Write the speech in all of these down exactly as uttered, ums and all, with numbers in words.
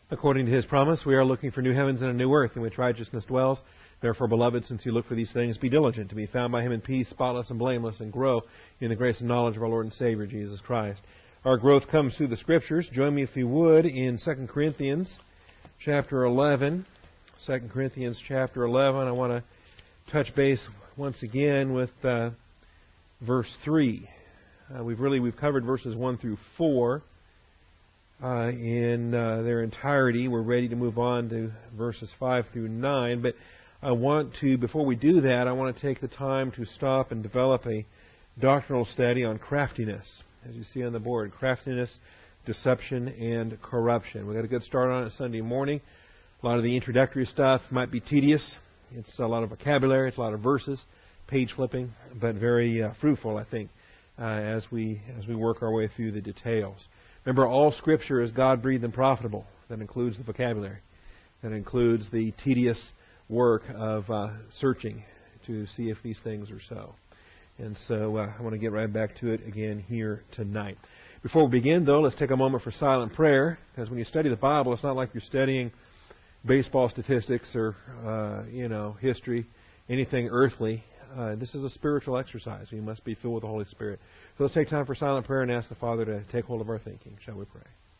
According to His promise, we are looking for new heavens and a new earth in which righteousness dwells. Therefore, beloved, since you look for these things, be diligent to be found by Him in peace, spotless and blameless, and grow in the grace and knowledge of our Lord and Savior, Jesus Christ. Our growth comes through the Scriptures. Join me, if you would, in Second Corinthians chapter eleven. Second Corinthians chapter eleven. I want to touch base once again with uh, verse three. Uh, we've really we've covered verses one through four. Uh, in uh, their entirety. We're ready to move on to verses five through nine, but I want to, before we do that, I want to take the time to stop and develop a doctrinal study on craftiness. As you see on the board, craftiness, deception, and corruption. We got a good start on it Sunday morning. A lot of the introductory stuff might be tedious. It's a lot of vocabulary, it's a lot of verses, page flipping, but very uh, fruitful, I think, uh, as we as we work our way through the details. Remember, all Scripture is God-breathed and profitable. That includes the vocabulary. That includes the tedious work of uh, searching to see if these things are so. And so uh, I want to get right back to it again here tonight. Before we begin, though, let's take a moment for silent prayer. Because when you study the Bible, it's not like you're studying baseball statistics or, uh, you know, history, anything earthly. Uh, this is a spiritual exercise. You must be filled with the Holy Spirit. So let's take time for silent prayer and ask the Father to take hold of our thinking. Shall we pray?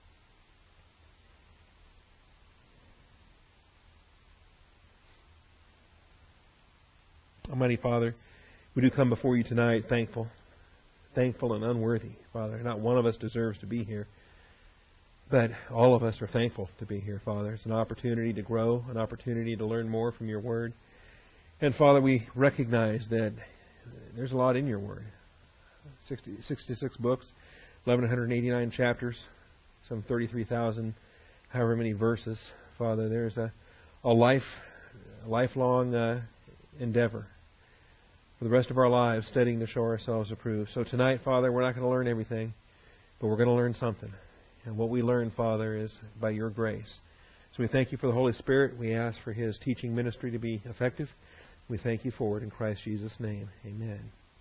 Almighty Father, we do come before you tonight thankful, thankful and unworthy, Father. Not one of us deserves to be here, but all of us are thankful to be here, Father. It's an opportunity to grow, an opportunity to learn more from your Word. And Father, we recognize that there's a lot in your Word. sixty, sixty-six books, eleven eighty-nine chapters, some thirty-three thousand, however many verses. Father, there's a, a life, a lifelong uh, endeavor for the rest of our lives, studying to show ourselves approved. So tonight, Father, we're not going to learn everything, but we're going to learn something. And what we learn, Father, is by your grace. So we thank you for the Holy Spirit. We ask for His teaching ministry to be effective. We thank you for it in Christ Jesus' name. Amen.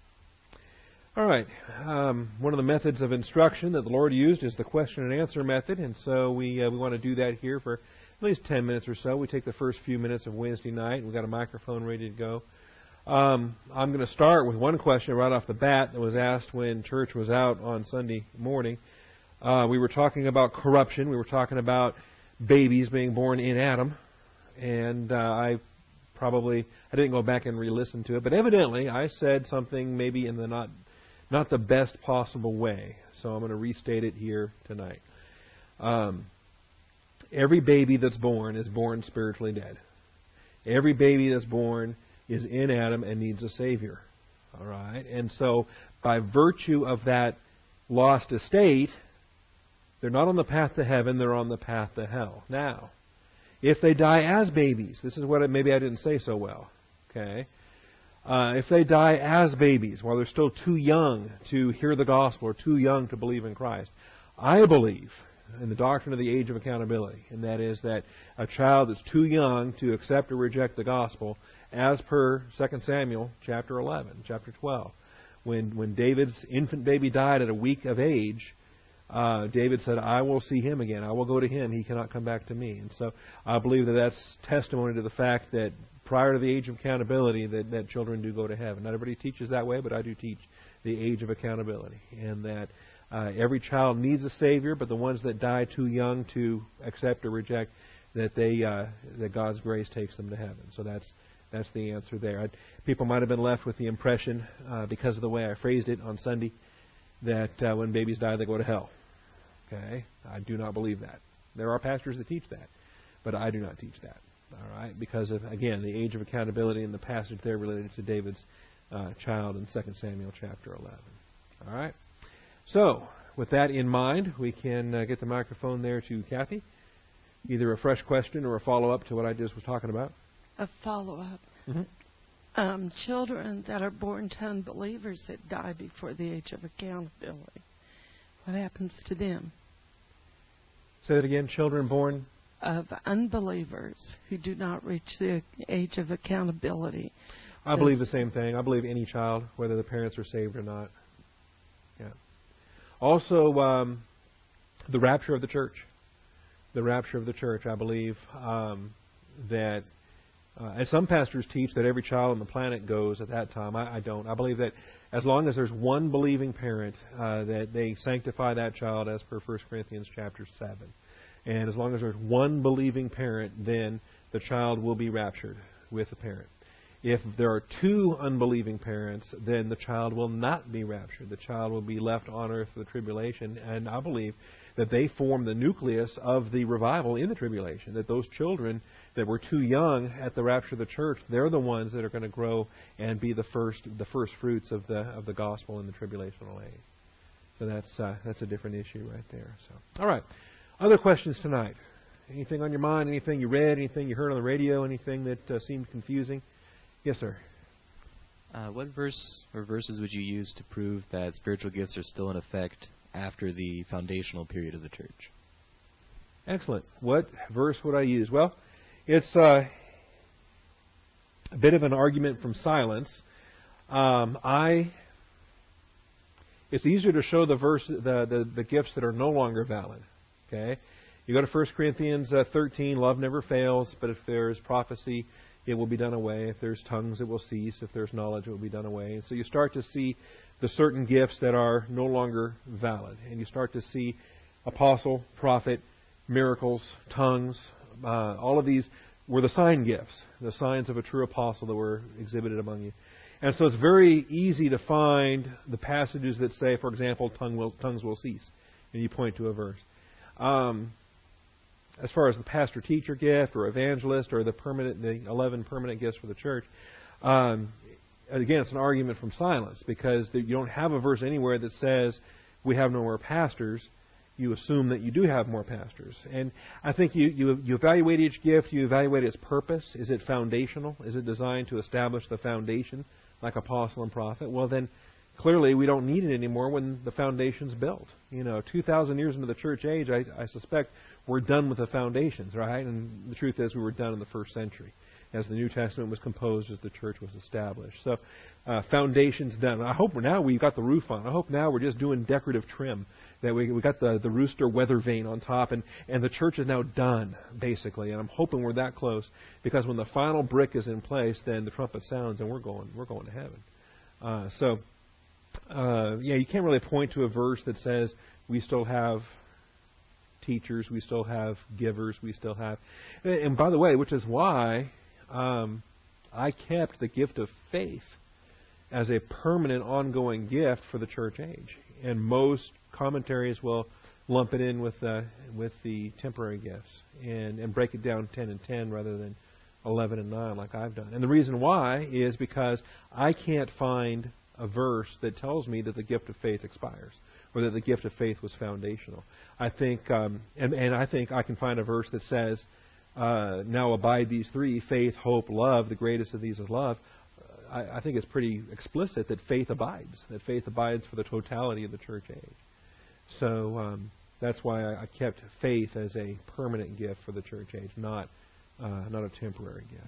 All right. Um, one of the methods of instruction that the Lord used is the question and answer method. And so we uh, we want to do that here for at least ten minutes or so. We take the first few minutes of Wednesday night. We've got a microphone ready to go. Um, I'm going to start with one question right off the bat that was asked when church was out on Sunday morning. Uh, we were talking about corruption. We were talking about babies being born in Adam. And uh, I probably, I didn't go back and re-listen to it, but evidently I said something maybe in the not not the best possible way. So I'm going to restate it here tonight. Um, every baby that's born is born spiritually dead. Every baby that's born is in Adam and needs a Savior. All right? And so by virtue of that lost estate, they're not on the path to heaven, they're on the path to hell. Now, if they die as babies, this is what it, maybe I didn't say so well, okay? Uh, if they die as babies, while they're still too young to hear the gospel or too young to believe in Christ, I believe in the doctrine of the age of accountability, and that is that a child that's too young to accept or reject the gospel, as per Second Samuel chapter eleven, chapter twelve, when when David's infant baby died at a week of age, Uh, David said, I will see him again. I will go to him. He cannot come back to me. And so I believe that that's testimony to the fact that prior to the age of accountability, that, that children do go to heaven. Not everybody teaches that way, but I do teach the age of accountability. And that uh, every child needs a Savior, but the ones that die too young to accept or reject, that they uh, that God's grace takes them to heaven. So that's that's the answer there. I, people might have been left with the impression, uh, because of the way I phrased it on Sunday, that uh, when babies die, they go to hell. Okay? I do not believe that. There are pastors that teach that, but I do not teach that. All right? Because of, again, the age of accountability and the passage there related to David's uh, child in Second Samuel chapter eleven. All right? So, with that in mind, we can uh, get the microphone there to Kathy. Either a fresh question or a follow-up to what I just was talking about. A follow-up. Mm-hmm. Um, children that are born to unbelievers that die before the age of accountability, what happens to them? Say that again. Children born of unbelievers who do not reach the age of accountability. I believe the same thing. I believe any child, whether the parents are saved or not. Yeah. Also, um, the rapture of the church. the rapture of the church. I believe um, that, uh, as some pastors teach, that every child on the planet goes at that time. I, I don't. I believe that as long as there's one believing parent, uh, that they sanctify that child as per First Corinthians chapter seven. And as long as there's one believing parent, then the child will be raptured with the parent. If there are two unbelieving parents, then the child will not be raptured. The child will be left on earth for the tribulation. And I believe that they form the nucleus of the revival in the tribulation, that those children that were too young at the rapture of the church, they're the ones that are going to grow and be the first the first fruits of the of the gospel in the tribulational age. So that's uh, that's a different issue right there. So, all right. Other questions tonight? Anything on your mind? Anything you read? Anything you heard on the radio? Anything that uh, seemed confusing? Yes, sir. Uh, what verse or verses would you use to prove that spiritual gifts are still in effect after the foundational period of the church? Excellent. What verse would I use? Well, it's uh, a bit of an argument from silence. Um, I. It's easier to show the verse, the, the the gifts that are no longer valid. Okay, you go to First Corinthians uh, thirteen. Love never fails, but if there is prophecy, it will be done away. If there's tongues, it will cease. If there's knowledge, it will be done away. And so you start to see the certain gifts that are no longer valid. And you start to see apostle, prophet, miracles, tongues. Uh, all of these were the sign gifts, the signs of a true apostle that were exhibited among you. And so it's very easy to find the passages that say, for example, tongue will, tongues will cease. And you point to a verse. Um, As far as the pastor-teacher gift or evangelist or the permanent, the eleven permanent gifts for the church, um, again, it's an argument from silence because you don't have a verse anywhere that says we have no more pastors. You assume that you do have more pastors. And I think you, you, you evaluate each gift, you evaluate its purpose. Is it foundational? Is it designed to establish the foundation like apostle and prophet? Well, then clearly we don't need it anymore when the foundation's built. You know, two thousand years into the church age, I, I suspect we're done with the foundations, right? And the truth is we were done in the first century as the New Testament was composed, as the church was established. So uh, foundation's done. I hope now we've got the roof on. I hope now we're just doing decorative trim, that we we got the, the rooster weather vane on top, and, and the church is now done, basically. And I'm hoping we're that close, because when the final brick is in place, then the trumpet sounds and we're going we're going to heaven. Uh, so, uh, yeah, you can't really point to a verse that says we still have teachers, we still have givers, we still have... And by the way, which is why um, I kept the gift of faith as a permanent, ongoing gift for the church age. And most commentaries will lump it in with uh, with the temporary gifts and, and break it down ten and ten rather than eleven and nine like I've done. And the reason why is because I can't find a verse that tells me that the gift of faith expires, or that the gift of faith was foundational. I think, um, and, and I think I can find a verse that says, uh, "Now abide these three: faith, hope, love. The greatest of these is love." I, I think it's pretty explicit that faith abides. That faith abides for the totality of the church age. So um, that's why I, I kept faith as a permanent gift for the church age, not uh, not a temporary gift.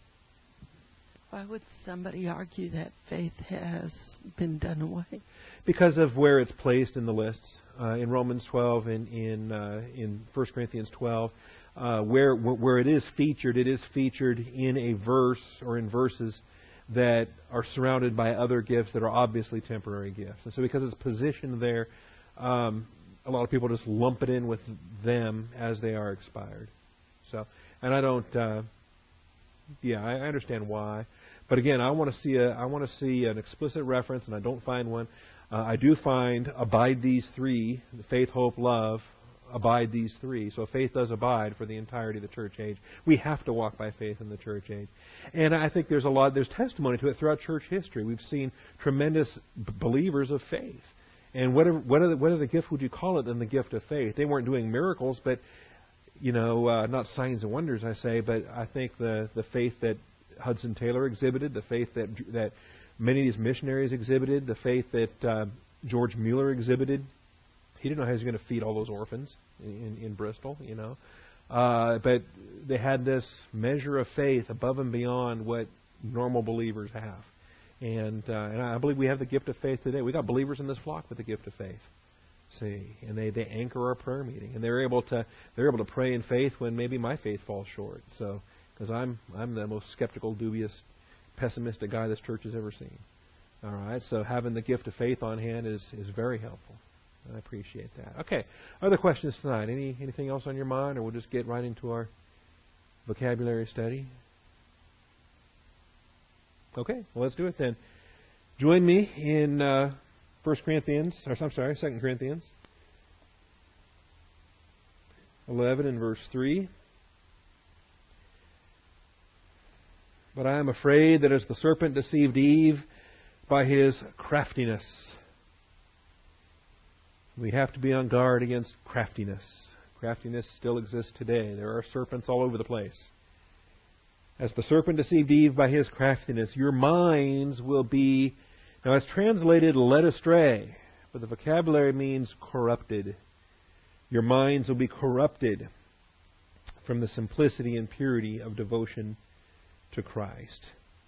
Why would somebody argue that faith has been done away? Because of where it's placed in the lists. Uh, in Romans twelve and in uh, in First Corinthians twelve, uh, where where it is featured, it is featured in a verse or in verses that are surrounded by other gifts that are obviously temporary gifts. And so because it's positioned there, um, a lot of people just lump it in with them as they are expired. So, and I don't, uh, yeah, I understand why. But again, I want to see a, I want to see an explicit reference, and I don't find one. Uh, I do find abide these three: faith, hope, love. Abide these three. So faith does abide for the entirety of the church age. We have to walk by faith in the church age, and I think there's a lot. There's testimony to it throughout church history. We've seen tremendous b- believers of faith, and whatever whatever whatever the gift would you call it than the gift of faith. They weren't doing miracles, but you know, uh, not signs and wonders, I say. But I think the the faith that Hudson Taylor exhibited, the faith that that many of these missionaries exhibited, the faith that uh, George Mueller exhibited. He didn't know how he was going to feed all those orphans in, in Bristol, you know. Uh, but they had this measure of faith above and beyond what normal believers have. And, uh, and I believe we have the gift of faith today. We got believers in this flock with the gift of faith. See, and they, they anchor our prayer meeting, and they're able to they're able to pray in faith when maybe my faith falls short. So, because I'm I'm the most skeptical, dubious, pessimistic guy this church has ever seen. All right, so having the gift of faith on hand is is very helpful. I appreciate that. Okay, other questions tonight? Any anything else on your mind, or we'll just get right into our vocabulary study? Okay, well, let's do it then. Join me in uh, First Corinthians, or I'm sorry, Second Corinthians eleven and verse three. But I am afraid that as the serpent deceived Eve by his craftiness, we have to be on guard against craftiness. Craftiness still exists today. There are serpents all over the place. As the serpent deceived Eve by his craftiness, your minds will be... Now, it's translated led astray, but the vocabulary means corrupted. Your minds will be corrupted from the simplicity and purity of devotion to Christ.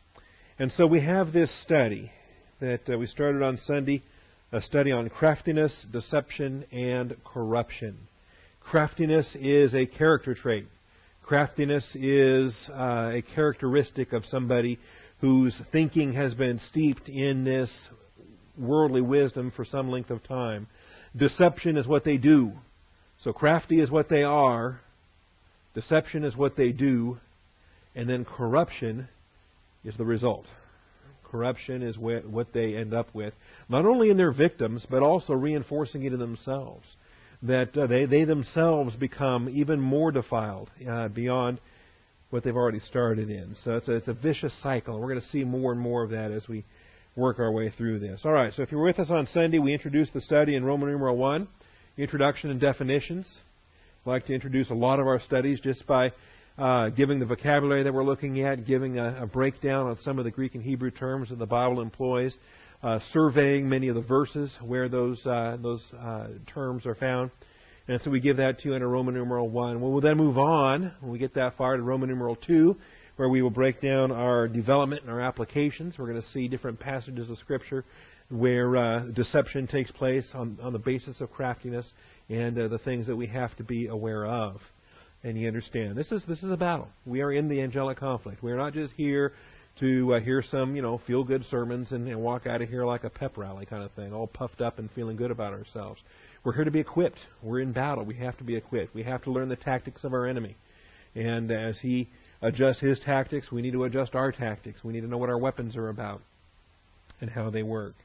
And so we have this study that uh, we started on Sunday, a study on craftiness, deception, and corruption. Craftiness is a character trait. Craftiness is uh, a characteristic of somebody whose thinking has been steeped in this worldly wisdom for some length of time. Deception is what they do. So crafty is what they are. Deception is what they do. And then corruption is the result. Corruption is what they end up with, not only in their victims, but also reinforcing it in themselves. That uh, they, they themselves become even more defiled uh, beyond what they've already started in. So it's a, it's a vicious cycle. We're going to see more and more of that as we work our way through this. All right, so if you were with us on Sunday, we introduced the study in Roman numeral one, Introduction and Definitions. I'd like to introduce a lot of our studies just by uh, giving the vocabulary that we're looking at, giving a, a breakdown on some of the Greek and Hebrew terms that the Bible employs, uh, surveying many of the verses where those uh, those uh, terms are found. And so we give that to you in a Roman numeral one. We'll then move on, when we get that far, to Roman numeral two, where we will break down our development and our applications. We're going to see different passages of Scripture where uh, deception takes place on, on the basis of craftiness and uh, the things that we have to be aware of. And you understand, this is this is a battle. We are in the angelic conflict. We are not just here to uh, hear some, you know, feel-good sermons and, and walk out of here like a pep rally kind of thing, all puffed up and feeling good about ourselves. We're here to be equipped. We're in battle. We have to be equipped. We have to learn the tactics of our enemy. And as he adjusts his tactics, we need to adjust our tactics. We need to know what our weapons are about and how they work.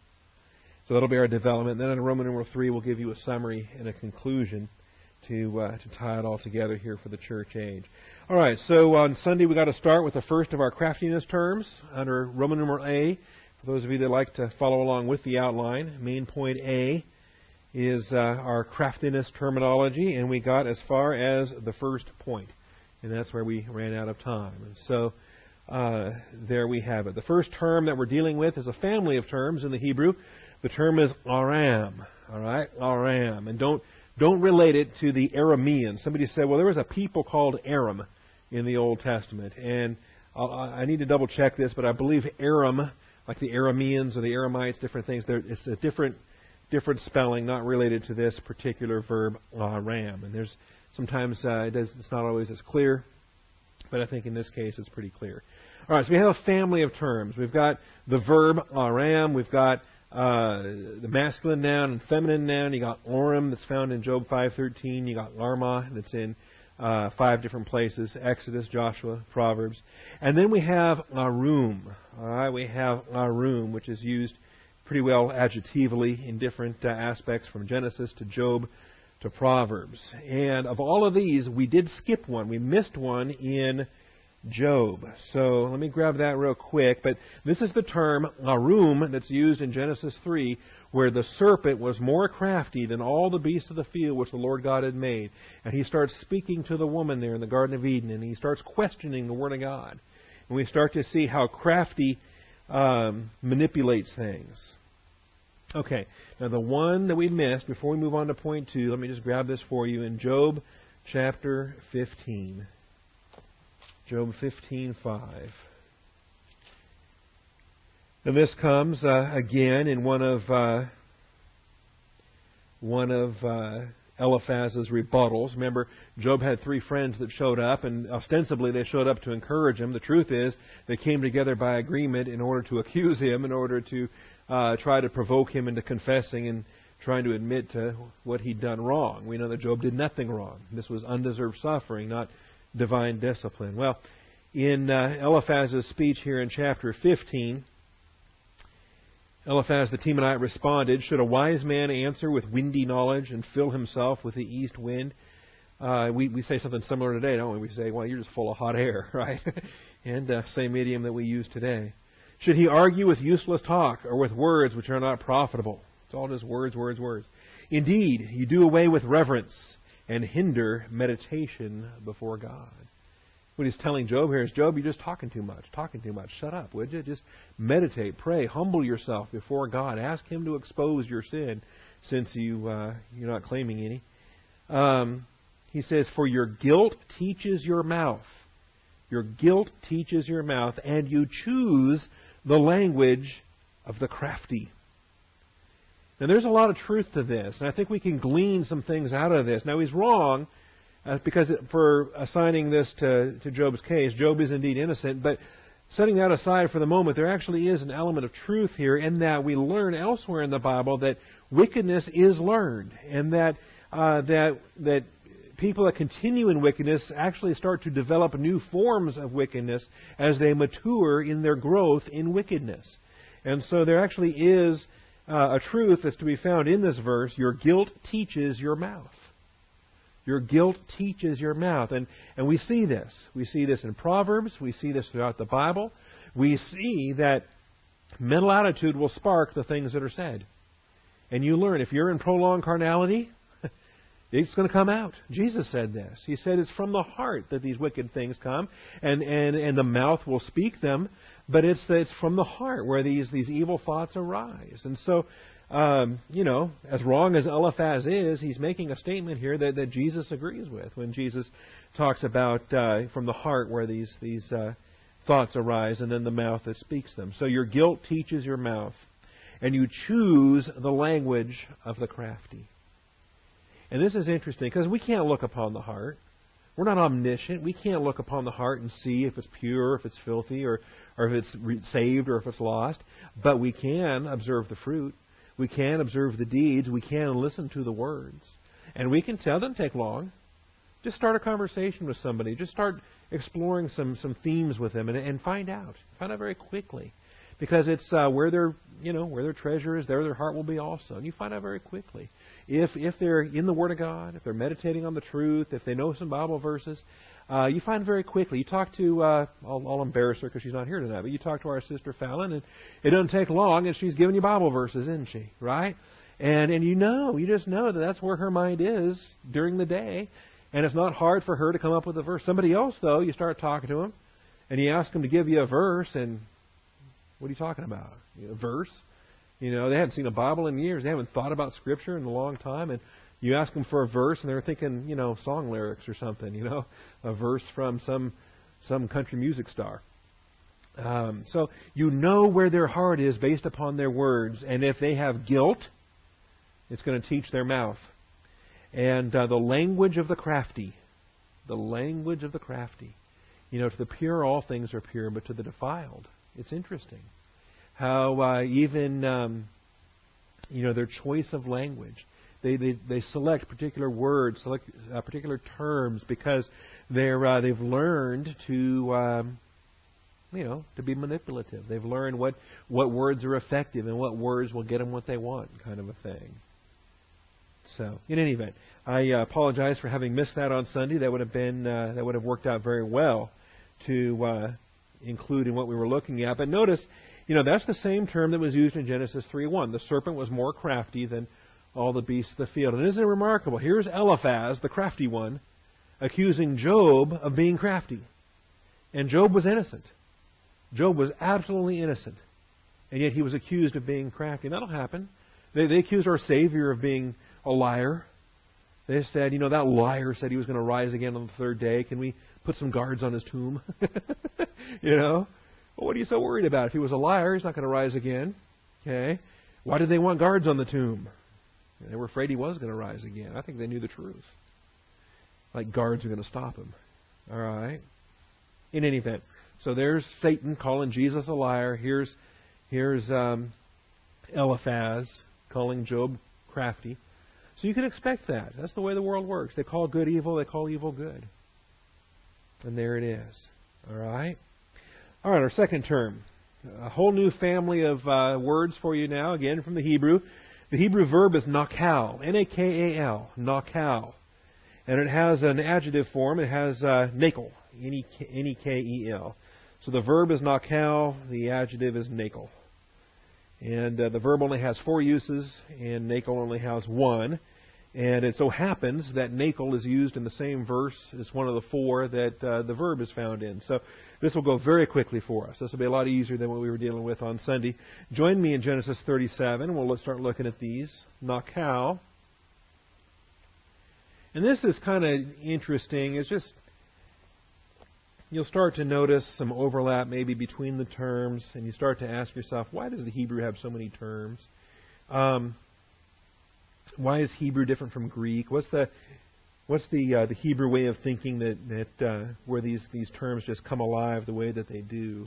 So that'll be our development. Then in Roman numeral three, we'll give you a summary and a conclusion to uh, to tie it all together here for the church age. All right, so on Sunday we got to start with the first of our craftiness terms under Roman numeral A. For those of you that like to follow along with the outline, main point A is uh, our craftiness terminology, and we got as far as the first point, and that's where we ran out of time. And so uh, there we have it. The first term that we're dealing with is a family of terms in the Hebrew. The term is aram, all right, aram, and don't don't relate it to the Arameans. Somebody said, well, there was a people called Aram in the Old Testament, and I'll, I need to double check this, but I believe Aram, like the Arameans or the Aramites, different things. It's a different different spelling, not related to this particular verb aram. And there's sometimes uh, it does, it's not always as clear, but I think in this case it's pretty clear. All right, so we have a family of terms. We've got the verb aram. We've got uh, the masculine noun and feminine noun. You got orim that's found in Job five thirteen. You got larma that's in uh, five different places: Exodus, Joshua, Proverbs. And then we have arum. All right, we have arum, which is used pretty well adjectively in different uh, aspects from Genesis to Job to Proverbs. And of all of these, we did skip one. We missed one in Job. So let me grab that real quick. But this is the term arum that's used in Genesis three, where the serpent was more crafty than all the beasts of the field which the Lord God had made. And he starts speaking to the woman there in the Garden of Eden, and he starts questioning the Word of God. And we start to see how crafty um, manipulates things. Okay, now the one that we missed, before we move on to point two, let me just grab this for you in Job chapter fifteen. Job fifteen five. And this comes uh, again in one of uh, one of uh, Eliphaz's rebuttals. Remember, Job had three friends that showed up, and ostensibly they showed up to encourage him. The truth is, they came together by agreement in order to accuse him, in order to uh, try to provoke him into confessing and trying to admit to what he'd done wrong. We know that Job did nothing wrong. This was undeserved suffering, not divine discipline. Well, in uh, Eliphaz's speech here in chapter fifteen, Eliphaz the Temanite responded, "Should a wise man answer with windy knowledge and fill himself with the east wind?" Uh, we, we say something similar today, don't we? We say, well, you're just full of hot air, right? and uh, same idiom that we use today. Should he argue with useless talk or with words which are not profitable? It's all just words, words, words. Indeed, you do away with reverence and hinder meditation before God. What he's telling Job here is, Job, you're just talking too much, talking too much. Shut up, would you? Just meditate, pray, humble yourself before God. Ask Him to expose your sin, since you, uh, you're not claiming any. Um, he says, for your guilt teaches your mouth. Your guilt teaches your mouth, and you choose the language of the crafty. Now, there's a lot of truth to this, and I think we can glean some things out of this. Now, he's wrong, uh, because for assigning this to, to Job's case, Job is indeed innocent, but setting that aside for the moment, there actually is an element of truth here in that we learn elsewhere in the Bible that wickedness is learned, and that uh, that that people that continue in wickedness actually start to develop new forms of wickedness as they mature in their growth in wickedness. And so there actually is uh, a truth that's to be found in this verse. Your guilt teaches your mouth. Your guilt teaches your mouth. And, and we see this. We see this in Proverbs. We see this throughout the Bible. We see that mental attitude will spark the things that are said. And you learn, if you're in prolonged carnality, it's going to come out. Jesus said this. He said it's from the heart that these wicked things come, and, and, and the mouth will speak them, but it's, it's from the heart where these, these evil thoughts arise. And so, um, you know, as wrong as Eliphaz is, he's making a statement here that, that Jesus agrees with when Jesus talks about uh, from the heart where these, these uh, thoughts arise, and then the mouth that speaks them. So your guilt teaches your mouth, and you choose the language of the crafty. And this is interesting because we can't look upon the heart. We're not omniscient. We can't look upon the heart and see if it's pure, if it's filthy, or, or if it's re- saved, or if it's lost. But we can observe the fruit. We can observe the deeds. We can listen to the words. And we can tell. It doesn't take long. Just start a conversation with somebody. Just start exploring some, some themes with them and, and find out. Find out very quickly. Because it's uh, where their, you know, where their treasure is, there their heart will be also. And you find out very quickly. If if they're in the Word of God, if they're meditating on the truth, if they know some Bible verses, uh, you find very quickly. You talk to, uh, I'll, I'll embarrass her because she's not here tonight, but you talk to our sister Fallon, and it doesn't take long, and she's giving you Bible verses, isn't she? Right? And and you know, you just know that that's where her mind is during the day, and it's not hard for her to come up with a verse. Somebody else, though, you start talking to them, and you ask them to give you a verse, and what are you talking about? A verse? You know, they haven't seen a Bible in years. They haven't thought about Scripture in a long time. And you ask them for a verse, and they're thinking, you know, song lyrics or something, you know, a verse from some some country music star. Um, so you know where their heart is based upon their words. And if they have guilt, it's going to teach their mouth. And uh, the language of the crafty, the language of the crafty. You know, to the pure, all things are pure, but to the defiled. It's interesting how uh, even, um, you know, their choice of language, they they, they select particular words, select uh, particular terms because they're uh, they've learned to, um, you know, to be manipulative. They've learned what, what words are effective and what words will get them what they want, kind of a thing. So, in any event, I uh, apologize for having missed that on Sunday. That would have been uh, that would have worked out very well to uh, include in what we were looking at. But notice, you know, that's the same term that was used in Genesis three one. The serpent was more crafty than all the beasts of the field. And isn't it remarkable? Here's Eliphaz, the crafty one, accusing Job of being crafty. And Job was innocent. Job was absolutely innocent. And yet he was accused of being crafty. And that'll happen. They, they accused our Savior of being a liar. They said, you know, that liar said he was going to rise again on the third day. Can we put some guards on his tomb? You know? Well, what are you so worried about? If he was a liar, he's not going to rise again. Okay? Why did they want guards on the tomb? They were afraid he was going to rise again. I think they knew the truth. Like guards are going to stop him. All right? In any event. So there's Satan calling Jesus a liar. Here's here's um, Eliphaz calling Job crafty. So you can expect that. That's the way the world works. They call good evil. They call evil good. And there it is. All right? All right, our second term. A whole new family of uh, words for you now, again from the Hebrew. The Hebrew verb is nakal, N A K A L, nakal. And it has an adjective form. It has uh, nakel, N E K E L. So the verb is nakal, the adjective is nakel. And uh, the verb only has four uses, and nakel only has one. And it so happens that nakel is used in the same verse as one of the four that uh, the verb is found in. So this will go very quickly for us. This will be a lot easier than what we were dealing with on Sunday. Join me in Genesis thirty-seven. We'll start looking at these. Nakal. And this is kind of interesting. It's just, you'll start to notice some overlap maybe between the terms, and you start to ask yourself, why does the Hebrew have so many terms? Um, why is Hebrew different from Greek? What's the what's the uh, the Hebrew way of thinking that that uh, where these these terms just come alive the way that they do?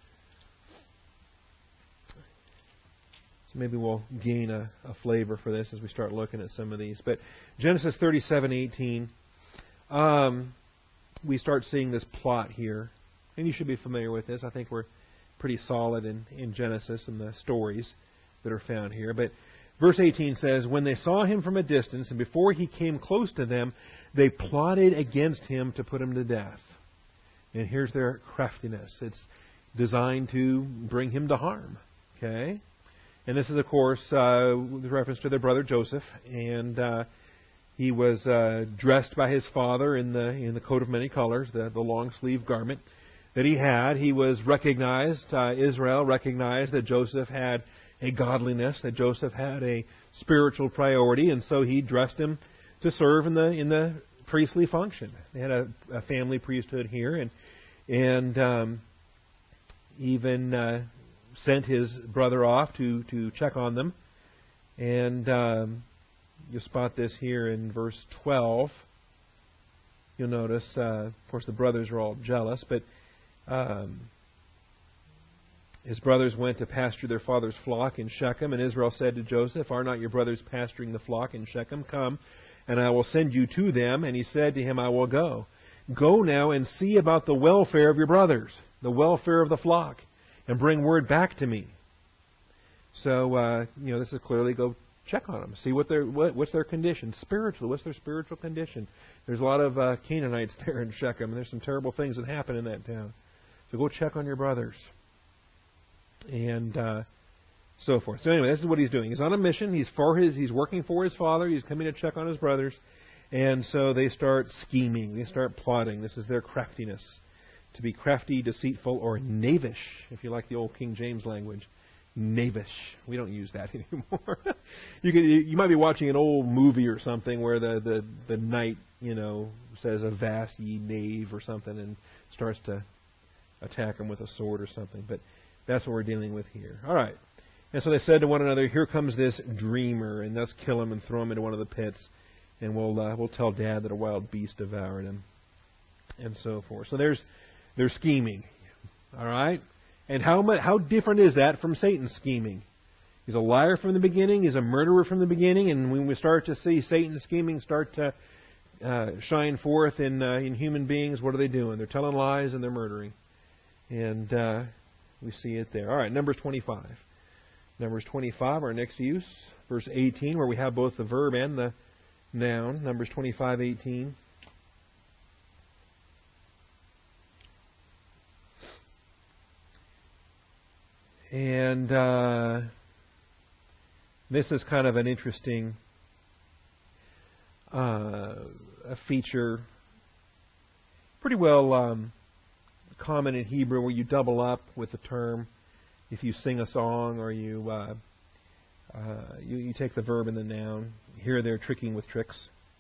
So maybe we'll gain a, a flavor for this as we start looking at some of these. But Genesis thirty-seven eighteen, um, we start seeing this plot here, and you should be familiar with this. I think we're pretty solid in, in Genesis and the stories that are found here. But verse eighteen says, when they saw him from a distance, and before he came close to them, they plotted against him to put him to death. And here's their craftiness. It's designed to bring him to harm. Okay? And this is, of course, uh, with reference to their brother Joseph. And uh, he was uh, dressed by his father in the in the coat of many colors, the, the long-sleeve garment that he had. He was recognized, uh, Israel recognized that Joseph had a godliness, that Joseph had a spiritual priority, and so he dressed him to serve in the in the priestly function. They had a, a family priesthood here, and and um, even uh, sent his brother off to, to check on them. And um, you'll spot this here in verse twelve. You'll notice, uh, of course, the brothers are all jealous, but um, his brothers went to pasture their father's flock in Shechem, and Israel said to Joseph, are not your brothers pasturing the flock in Shechem? Come, and I will send you to them. And he said to him, I will go. Go now and see about the welfare of your brothers, the welfare of the flock, and bring word back to me. So, uh, you know, this is clearly go check on them. See what their what, what's their condition spiritually. What's their spiritual condition? There's a lot of uh, Canaanites there in Shechem, and there's some terrible things that happen in that town. So go check on your brothers. And uh, so forth. So anyway, this is what he's doing. He's on a mission. He's for his. He's working for his father. He's coming to check on his brothers. And so they start scheming. They start plotting. This is their craftiness. To be crafty, deceitful, or knavish, if you like the old King James language. Knavish. We don't use that anymore. you could, you might be watching an old movie or something where the, the, the knight, you know, says, avast ye knave or something, and starts to attack him with a sword or something. But that's what we're dealing with here. All right. And so they said to one another, here comes this dreamer, and let's kill him and throw him into one of the pits, and we'll uh, we'll tell Dad that a wild beast devoured him, and so forth. So there's their scheming. All right? And how much, how different is that from Satan's scheming? He's a liar from the beginning. He's a murderer from the beginning. And when we start to see Satan's scheming start to uh, shine forth in uh, in human beings, what are they doing? They're telling lies and they're murdering. And uh, we see it there. All right, Numbers twenty-five. Numbers twenty-five, our next use. Verse eighteen, where we have both the verb and the noun. Numbers twenty-five eighteen. And uh, this is kind of an interesting uh, a feature, pretty well um, common in Hebrew, where you double up with the term if you sing a song, or you uh, uh, you, you take the verb and the noun. Here they're tricking with tricks.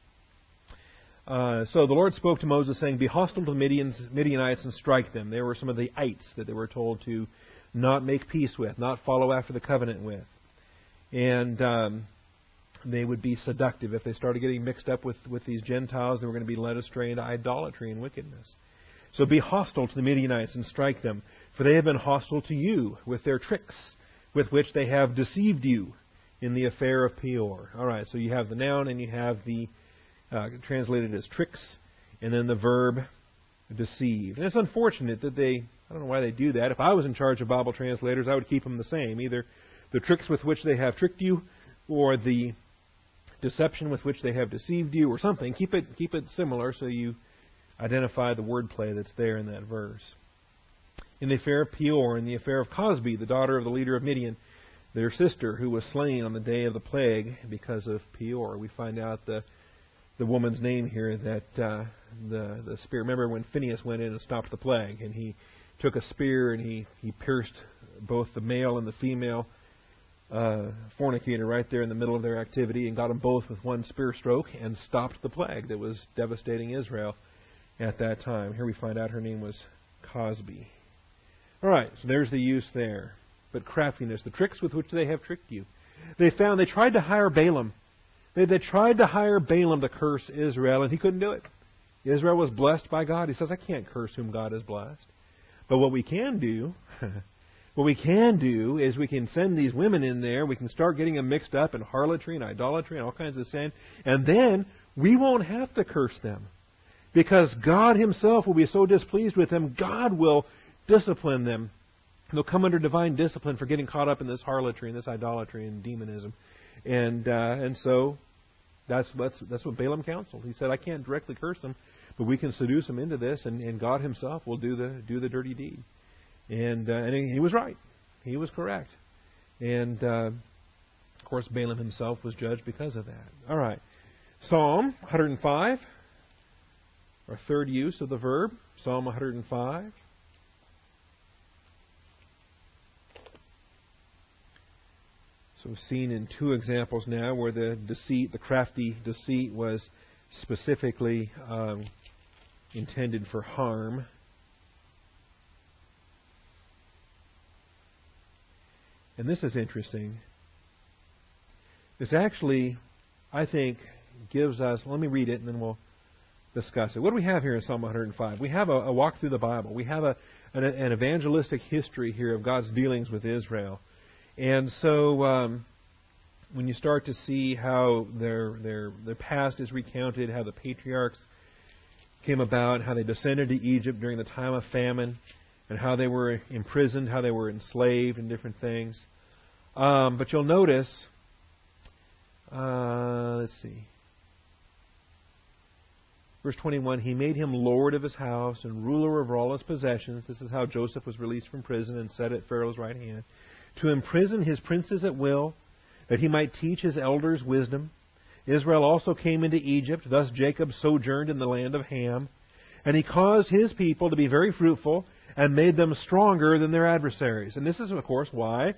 Uh, so the Lord spoke to Moses, saying, be hostile to the Midians, Midianites and strike them. They were some of the ites that they were told to not make peace with, not follow after the covenant with. And um, they would be seductive. If they started getting mixed up with, with these Gentiles, they were going to be led astray into idolatry and wickedness. So be hostile to the Midianites and strike them, for they have been hostile to you with their tricks, with which they have deceived you in the affair of Peor. All right, so you have the noun and you have the uh, translated as tricks, and then the verb deceived. And it's unfortunate that they, I don't know why they do that. If I was in charge of Bible translators, I would keep them the same. Either the tricks with which they have tricked you, or the deception with which they have deceived you, or something. Keep it keep it similar so you identify the wordplay that's there in that verse. In the affair of Peor, in the affair of Cosbi, the daughter of the leader of Midian, their sister, who was slain on the day of the plague because of Peor. We find out the the woman's name here, that uh, the the spear. Remember when Phinehas went in and stopped the plague, and he took a spear and he, he pierced both the male and the female uh, fornicator right there in the middle of their activity, and got them both with one spear stroke and stopped the plague that was devastating Israel at that time. Here we find out her name was Cosbi. All right, so there's the use there. But craftiness, the tricks with which they have tricked you. They found, they tried to hire Balaam. They, they tried to hire Balaam to curse Israel, and he couldn't do it. Israel was blessed by God. He says, I can't curse whom God has blessed. But what we can do, what we can do is we can send these women in there. We can start getting them mixed up in harlotry and idolatry and all kinds of sin. And then we won't have to curse them. Because God Himself will be so displeased with them, God will discipline them. They'll come under divine discipline for getting caught up in this harlotry and this idolatry and demonism. And uh, and so that's, that's that's what Balaam counseled. He said, I can't directly curse them, but we can seduce them into this, and, and God Himself will do the do the dirty deed. And uh, and he was right. He was correct. And uh, of course, Balaam himself was judged because of that. All right. Psalm one hundred five. Our third use of the verb. Psalm one hundred five. So we've seen in two examples now where the deceit, the crafty deceit, was specifically um, intended for harm. And this is interesting. This actually, I think, gives us... Let me read it and then we'll discuss it. What do we have here in Psalm one hundred five? We have a, a walk through the Bible. We have a, an, an evangelistic history here of God's dealings with Israel. And so um, when you start to see how their, their, their past is recounted, how the patriarchs came about, how they descended to Egypt during the time of famine, and how they were imprisoned, how they were enslaved, and different things. Um, but you'll notice, uh, let's see, verse twenty-one, He made him Lord of his house and ruler over all his possessions. This is how Joseph was released from prison and set at Pharaoh's right hand. To imprison his princes at will, that he might teach his elders wisdom. Israel also came into Egypt. Thus Jacob sojourned in the land of Ham. And he caused his people to be very fruitful and made them stronger than their adversaries. And this is, of course, why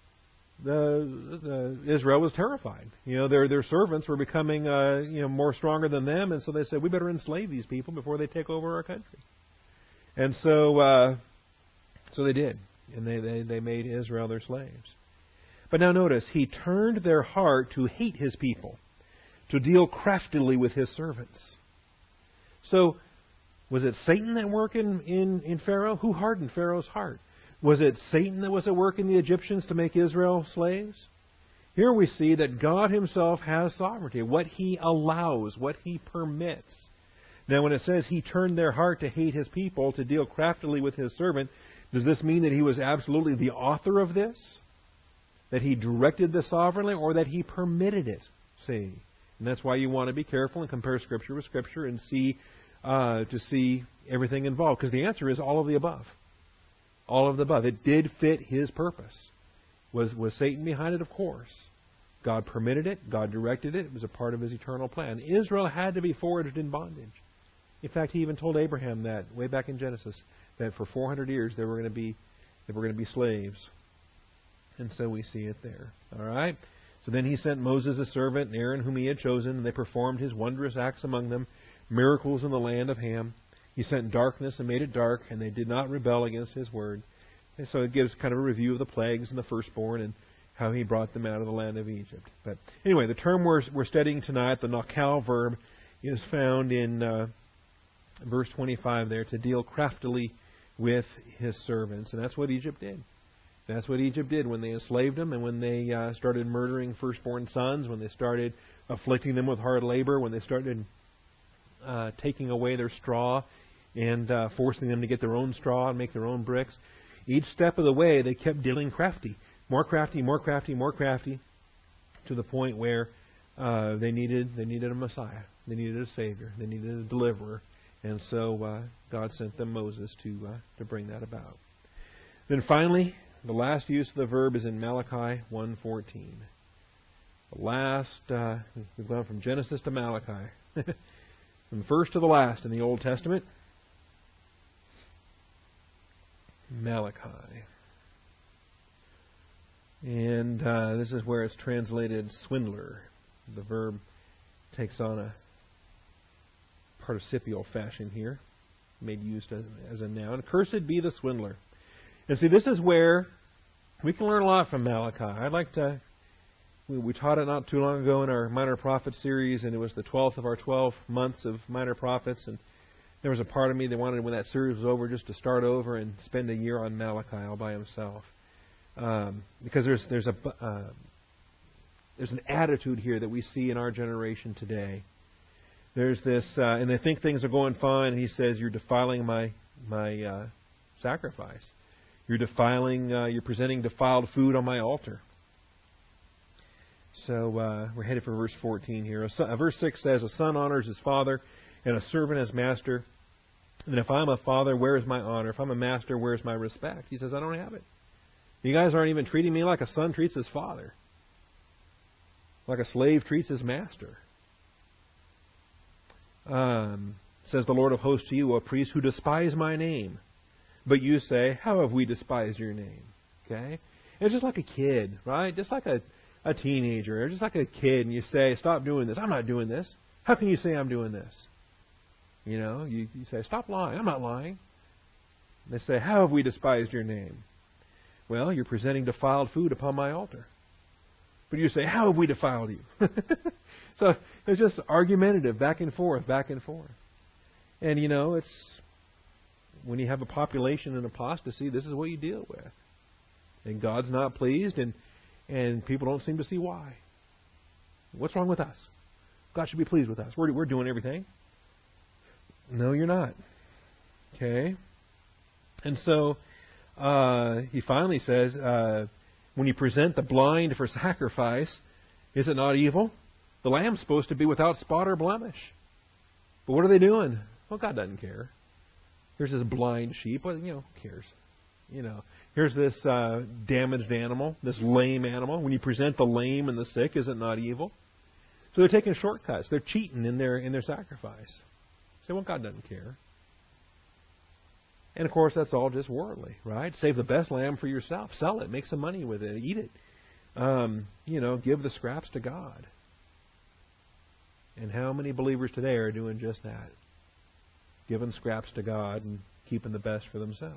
the, the Israel was terrified. You know, their their servants were becoming uh, you know more stronger than them, and so they said, we better enslave these people before they take over our country. And so, uh, so they did. And they, they, they made Israel their slaves. But now notice, He turned their heart to hate His people, to deal craftily with His servants. So, was it Satan that worked in, in, in Pharaoh? Who hardened Pharaoh's heart? Was it Satan that was at work in the Egyptians to make Israel slaves? Here we see that God Himself has sovereignty, what He allows, what He permits. Now when it says He turned their heart to hate His people, to deal craftily with His servant, does this mean that He was absolutely the author of this? That He directed this sovereignly, or that He permitted it? See, and that's why you want to be careful and compare Scripture with Scripture and see uh, to see everything involved. Because the answer is all of the above. All of the above. It did fit His purpose. Was was Satan behind it? Of course. God permitted it. God directed it. It was a part of His eternal plan. Israel had to be forged in bondage. In fact, He even told Abraham that way back in Genesis, that for four hundred years they were going to be they were going to be slaves. And so we see it there. All right. So then He sent Moses, His servant, and Aaron, whom He had chosen, and they performed His wondrous acts among them, miracles in the land of Ham. He sent darkness and made it dark, and they did not rebel against His word. And so it gives kind of a review of the plagues and the firstborn and how he brought them out of the land of Egypt. But anyway, the term we're, we're studying tonight, the nakal verb, is found in uh, verse twenty-five there, to deal craftily with his servants. And that's what Egypt did. That's what Egypt did when they enslaved them and when they uh, started murdering firstborn sons, when they started afflicting them with hard labor, when they started uh, taking away their straw and uh, forcing them to get their own straw and make their own bricks. Each step of the way, they kept dealing crafty. More crafty, more crafty, more crafty, to the point where uh, they needed they needed a Messiah. They needed a Savior. They needed a deliverer. And so uh, God sent them Moses to uh, to bring that about. Then finally, the last use of the verb is in Malachi one fourteen. The last, uh, we've gone from Genesis to Malachi. From the first to the last in the Old Testament. Malachi. And uh, this is where it's translated swindler. The verb takes on a participial fashion here, made used as, as a noun. Cursed be the swindler. And see, this is where we can learn a lot from Malachi. I'd like to, we, we taught it not too long ago in our Minor Prophet series, and it was the twelfth of our twelve months of Minor Prophets, and there was a part of me that wanted, when that series was over, just to start over and spend a year on Malachi all by himself. Um, because there's there's a uh, there's an attitude here that we see in our generation today. There's this, uh, and they think things are going fine, and he says, "You're defiling my my uh, sacrifice. You're defiling. Uh, you're presenting defiled food on my altar." So uh, we're headed for verse fourteen here. A son, uh, verse six says, "A son honors his father, and a servant his master. And if I'm a father, where is my honor? If I'm a master, where is my respect?" He says, "I don't have it. You guys aren't even treating me like a son treats his father, like a slave treats his master." Um, says the Lord of hosts to you, "O priests who despise my name. But you say, how have we despised your name?" Okay? It's just like a kid, right? Just like a, a teenager, or just like a kid, and you say, "Stop doing this." "I'm not doing this." "How can you say I'm doing this?" You know, you, you say, "Stop lying." "I'm not lying." They say, "How have we despised your name?" "Well, you're presenting defiled food upon my altar." But you say, "How have we defiled you?" So it's just argumentative, back and forth, back and forth. And, you know, it's when you have a population in apostasy, this is what you deal with. And God's not pleased, and, and people don't seem to see why. What's wrong with us? God should be pleased with us. We're, we're doing everything. No, you're not. Okay? And so uh, he finally says, uh, when you present the blind for sacrifice, is it not evil? The lamb's supposed to be without spot or blemish. But what are they doing? Well, God doesn't care. Here's this blind sheep. Well, you know, who cares? You know, here's this uh, damaged animal, this lame animal. When you present the lame and the sick, is it not evil? So they're taking shortcuts. They're cheating in their in their sacrifice. Say, well, God doesn't care. And, of course, that's all just worldly, right? Save the best lamb for yourself. Sell it. Make some money with it. Eat it. Um, you know, give the scraps to God. And how many believers today are doing just that? Giving scraps to God and keeping the best for themselves.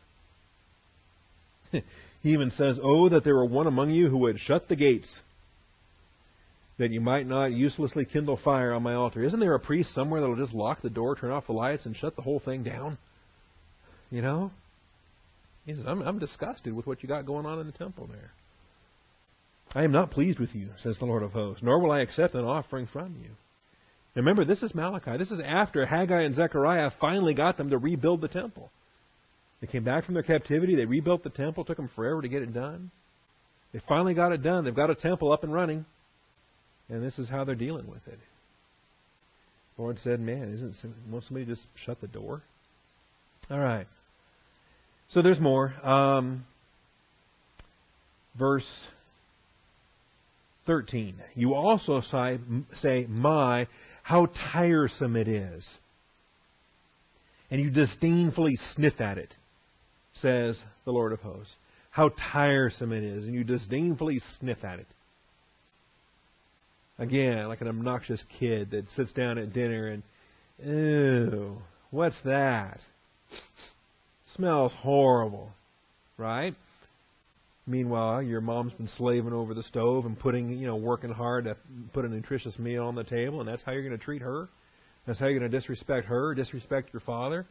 He even says, "Oh, that there were one among you who would shut the gates, that you might not uselessly kindle fire on my altar." Isn't there a priest somewhere that will just lock the door, turn off the lights, and shut the whole thing down? You know? He says, I'm, I'm disgusted with what you got going on in the temple there. "I am not pleased with you," says the Lord of hosts, "nor will I accept an offering from you." Now remember, this is Malachi. This is after Haggai and Zechariah finally got them to rebuild the temple. They came back from their captivity. They rebuilt the temple. It took them forever to get it done. They finally got it done. They've got a temple up and running. And this is how they're dealing with it. The Lord said, man, isn't won't somebody just shut the door? All right. So there's more. Um, verse thirteen. "You also say, say, my, how tiresome it is. And you disdainfully sniff at it, says the Lord of hosts." How tiresome it is, and you disdainfully sniff at it. Again, like an obnoxious kid that sits down at dinner and, ew, what's that? Smells horrible, right? Meanwhile, your mom's been slaving over the stove and putting, you know, working hard to put a nutritious meal on the table, and that's how you're going to treat her? That's how you're going to disrespect her, disrespect your father?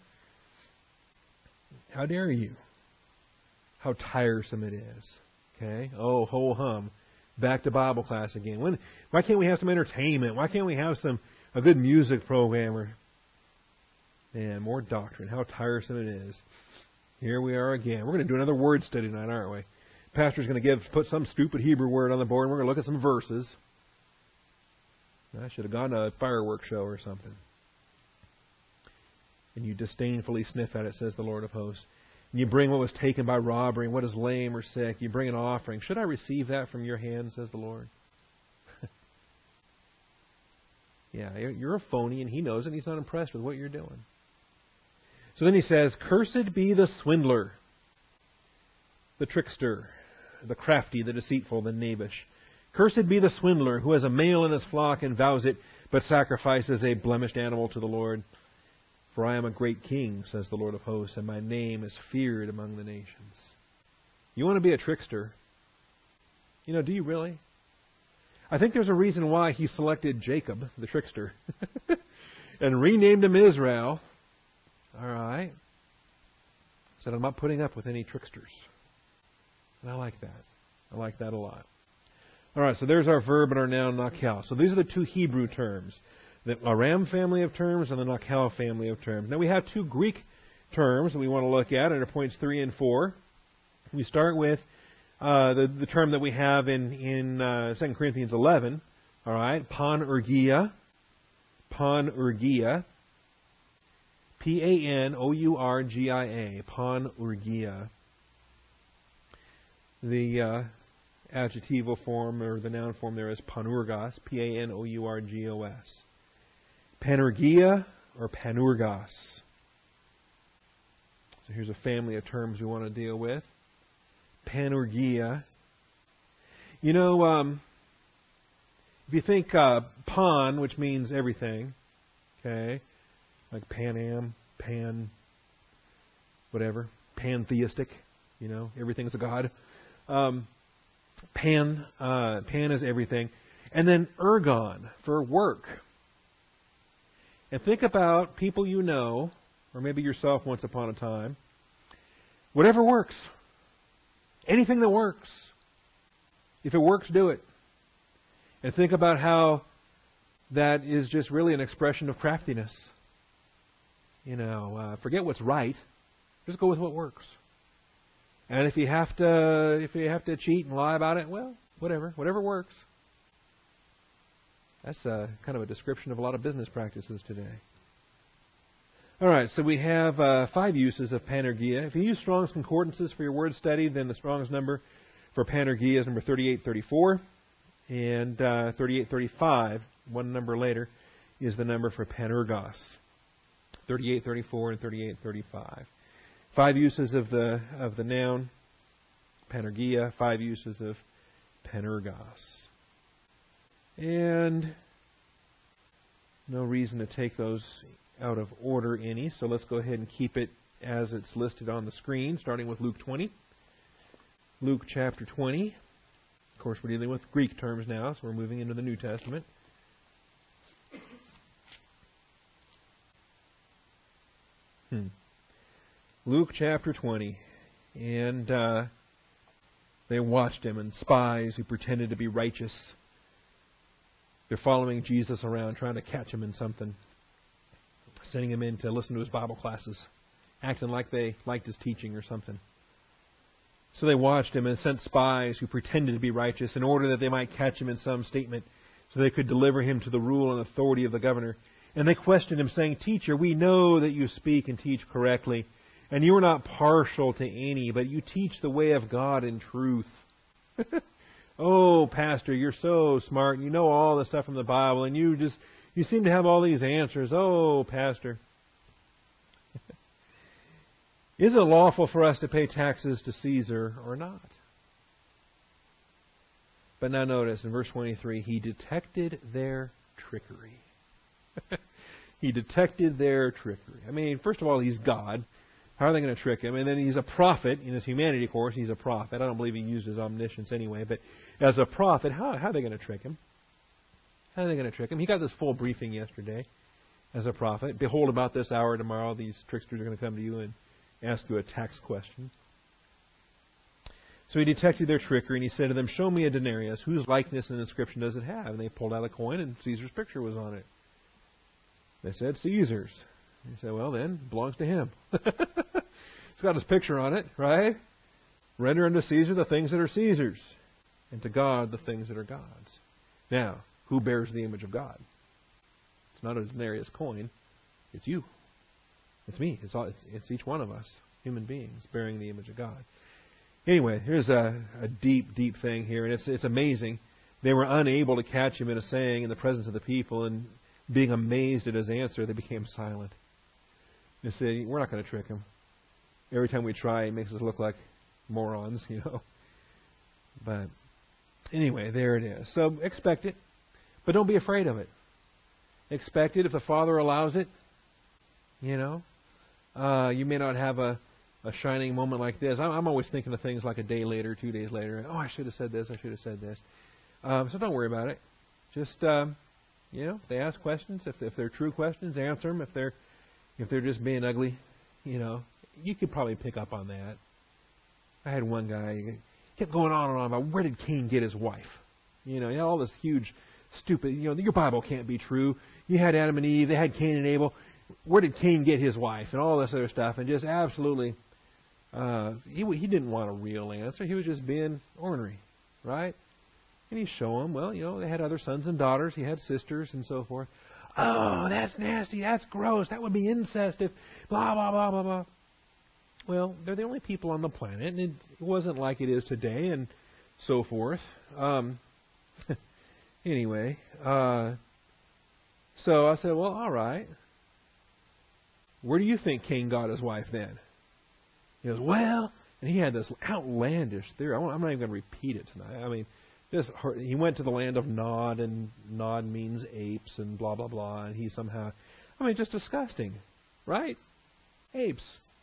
How dare you? How tiresome it is. Okay? Oh, ho hum. Back to Bible class again. When, why can't we have some entertainment? Why can't we have some a good music program? Or, man, more doctrine. How tiresome it is. Here we are again. We're going to do another word study tonight, aren't we? Pastor's going to give put some stupid Hebrew word on the board, and we're going to look at some verses. I should have gone to a fireworks show or something. And you disdainfully sniff at it, says the Lord of hosts. And you bring what was taken by robbery, and what is lame or sick. You bring an offering. Should I receive that from your hand, says the Lord? Yeah, you're a phony, and He knows it, and He's not impressed with what you're doing. So then He says, cursed be the swindler, the trickster, the crafty, the deceitful, the knavish. Cursed be the swindler who has a male in his flock and vows it, but sacrifices a blemished animal to the Lord. For I am a great king, says the Lord of hosts, and my name is feared among the nations. You want to be a trickster? You know, do you really? I think there's a reason why He selected Jacob, the trickster, and renamed him Israel. All right. Said, I'm not putting up with any tricksters. And I like that. I like that a lot. All right, so there's our verb and our noun, nakal. So these are the two Hebrew terms, the Aram family of terms and the nakal family of terms. Now we have two Greek terms that we want to look at under points three and four. We start with uh, the, the term that we have in, in uh, Second Corinthians eleven, all right, panorgia, panorgia, P A N O U R G I A, panorgia. The uh, adjectival form or the noun form there is panurgos, P A N O U R G O S. Panorgia or panurgos. So here's a family of terms we want to deal with. Panorgia. You know, um, if you think uh, pan, which means everything, okay, like Pan Am, Pan, whatever, pantheistic, you know, everything's a god. Um, pan, uh, pan is everything. And then ergon, for work. And think about people you know, or maybe yourself once upon a time. Whatever works. Anything that works. If it works, do it. And think about how that is just really an expression of craftiness. You know, uh, forget what's right. Just go with what works. And if you have to, if you have to cheat and lie about it, well, whatever, whatever works. That's a, kind of a description of a lot of business practices today. All right, so we have uh, five uses of panorgia. If you use Strong's Concordances for your word study, then the Strong's number for panorgia is number thirty-eight thirty-four, and uh, thirty-eight thirty-five, one number later, is the number for panorgos. thirty-eight thirty-four and thirty-eight thirty-five. Five uses of the of the noun panorgia, five uses of panorgos. And no reason to take those out of order any, so let's go ahead and keep it as it's listed on the screen, starting with Luke twenty. Luke chapter twenty. Of course, we're dealing with Greek terms now, so we're moving into the New Testament. Hmm. Luke chapter twenty. And uh, they watched him, and spies who pretended to be righteous. They're following Jesus around, trying to catch him in something. Sending him in to listen to his Bible classes. Acting like they liked his teaching or something. So they watched him and sent spies who pretended to be righteous in order that they might catch him in some statement so they could deliver him to the rule and authority of the governor. And they questioned him, saying, "Teacher, we know that you speak and teach correctly, and you are not partial to any, but you teach the way of God in truth." Oh, Pastor, you're so smart, and you know all the stuff from the Bible, and you just, you seem to have all these answers. Oh, Pastor. Is it lawful for us to pay taxes to Caesar or not? But now notice in verse twenty-three, he detected their trickery. He detected their trickery. I mean, first of all, he's God. How are they going to trick him? And then he's a prophet. In his humanity, of course, he's a prophet. I don't believe he used his omniscience anyway. But as a prophet, how, how are they going to trick him? How are they going to trick him? He got this full briefing yesterday as a prophet. Behold, about this hour tomorrow, these tricksters are going to come to you and ask you a tax question. So he detected their trickery, and he said to them, show me a denarius. Whose likeness and inscription does it have? And they pulled out a coin, and Caesar's picture was on it. They said, Caesar's. He said, well, then, it belongs to him. It's got his picture on it, right? Render unto Caesar the things that are Caesar's, and to God the things that are God's. Now, who bears the image of God? It's not a denarius coin. It's you. It's me. It's, all, it's, it's each one of us, human beings, bearing the image of God. Anyway, here's a, a deep, deep thing here, and it's it's amazing. They were unable to catch him in a saying in the presence of the people, and being amazed at his answer, they became silent. They say, we're not going to trick him. Every time we try, he makes us look like morons, you know. But anyway, there it is. So expect it, but don't be afraid of it. Expect it if the Father allows it. You know, uh, you may not have a, a shining moment like this. I'm, I'm always thinking of things like a day later, two days later. Oh, I should have said this. I should have said this. Um, so don't worry about it. Just um, you know, if they ask questions, if if they're true questions, answer them. If they're if they're just being ugly, you know, you could probably pick up on that. I had one guy he kept going on and on about where did Cain get his wife? You know, you know all this huge, stupid. You know, your Bible can't be true. You had Adam and Eve. They had Cain and Abel. Where did Cain get his wife? And all this other stuff, and just absolutely, uh, he he didn't want a real answer. He was just being ornery, right? And he'd show him, well, you know, they had other sons and daughters. He had sisters and so forth. Oh, that's nasty. That's gross. That would be incest if blah, blah, blah, blah, blah. Well, they're the only people on the planet, and it wasn't like it is today and so forth. Um, anyway, uh, so I said, well, all right. Where do you think Cain got his wife then? He goes, well, and he had this outlandish theory. I'm not even going to repeat it tonight. I mean, just he went to the land of Nod, and Nod means apes, and blah, blah, blah, and he somehow, I mean, just disgusting, right? Apes.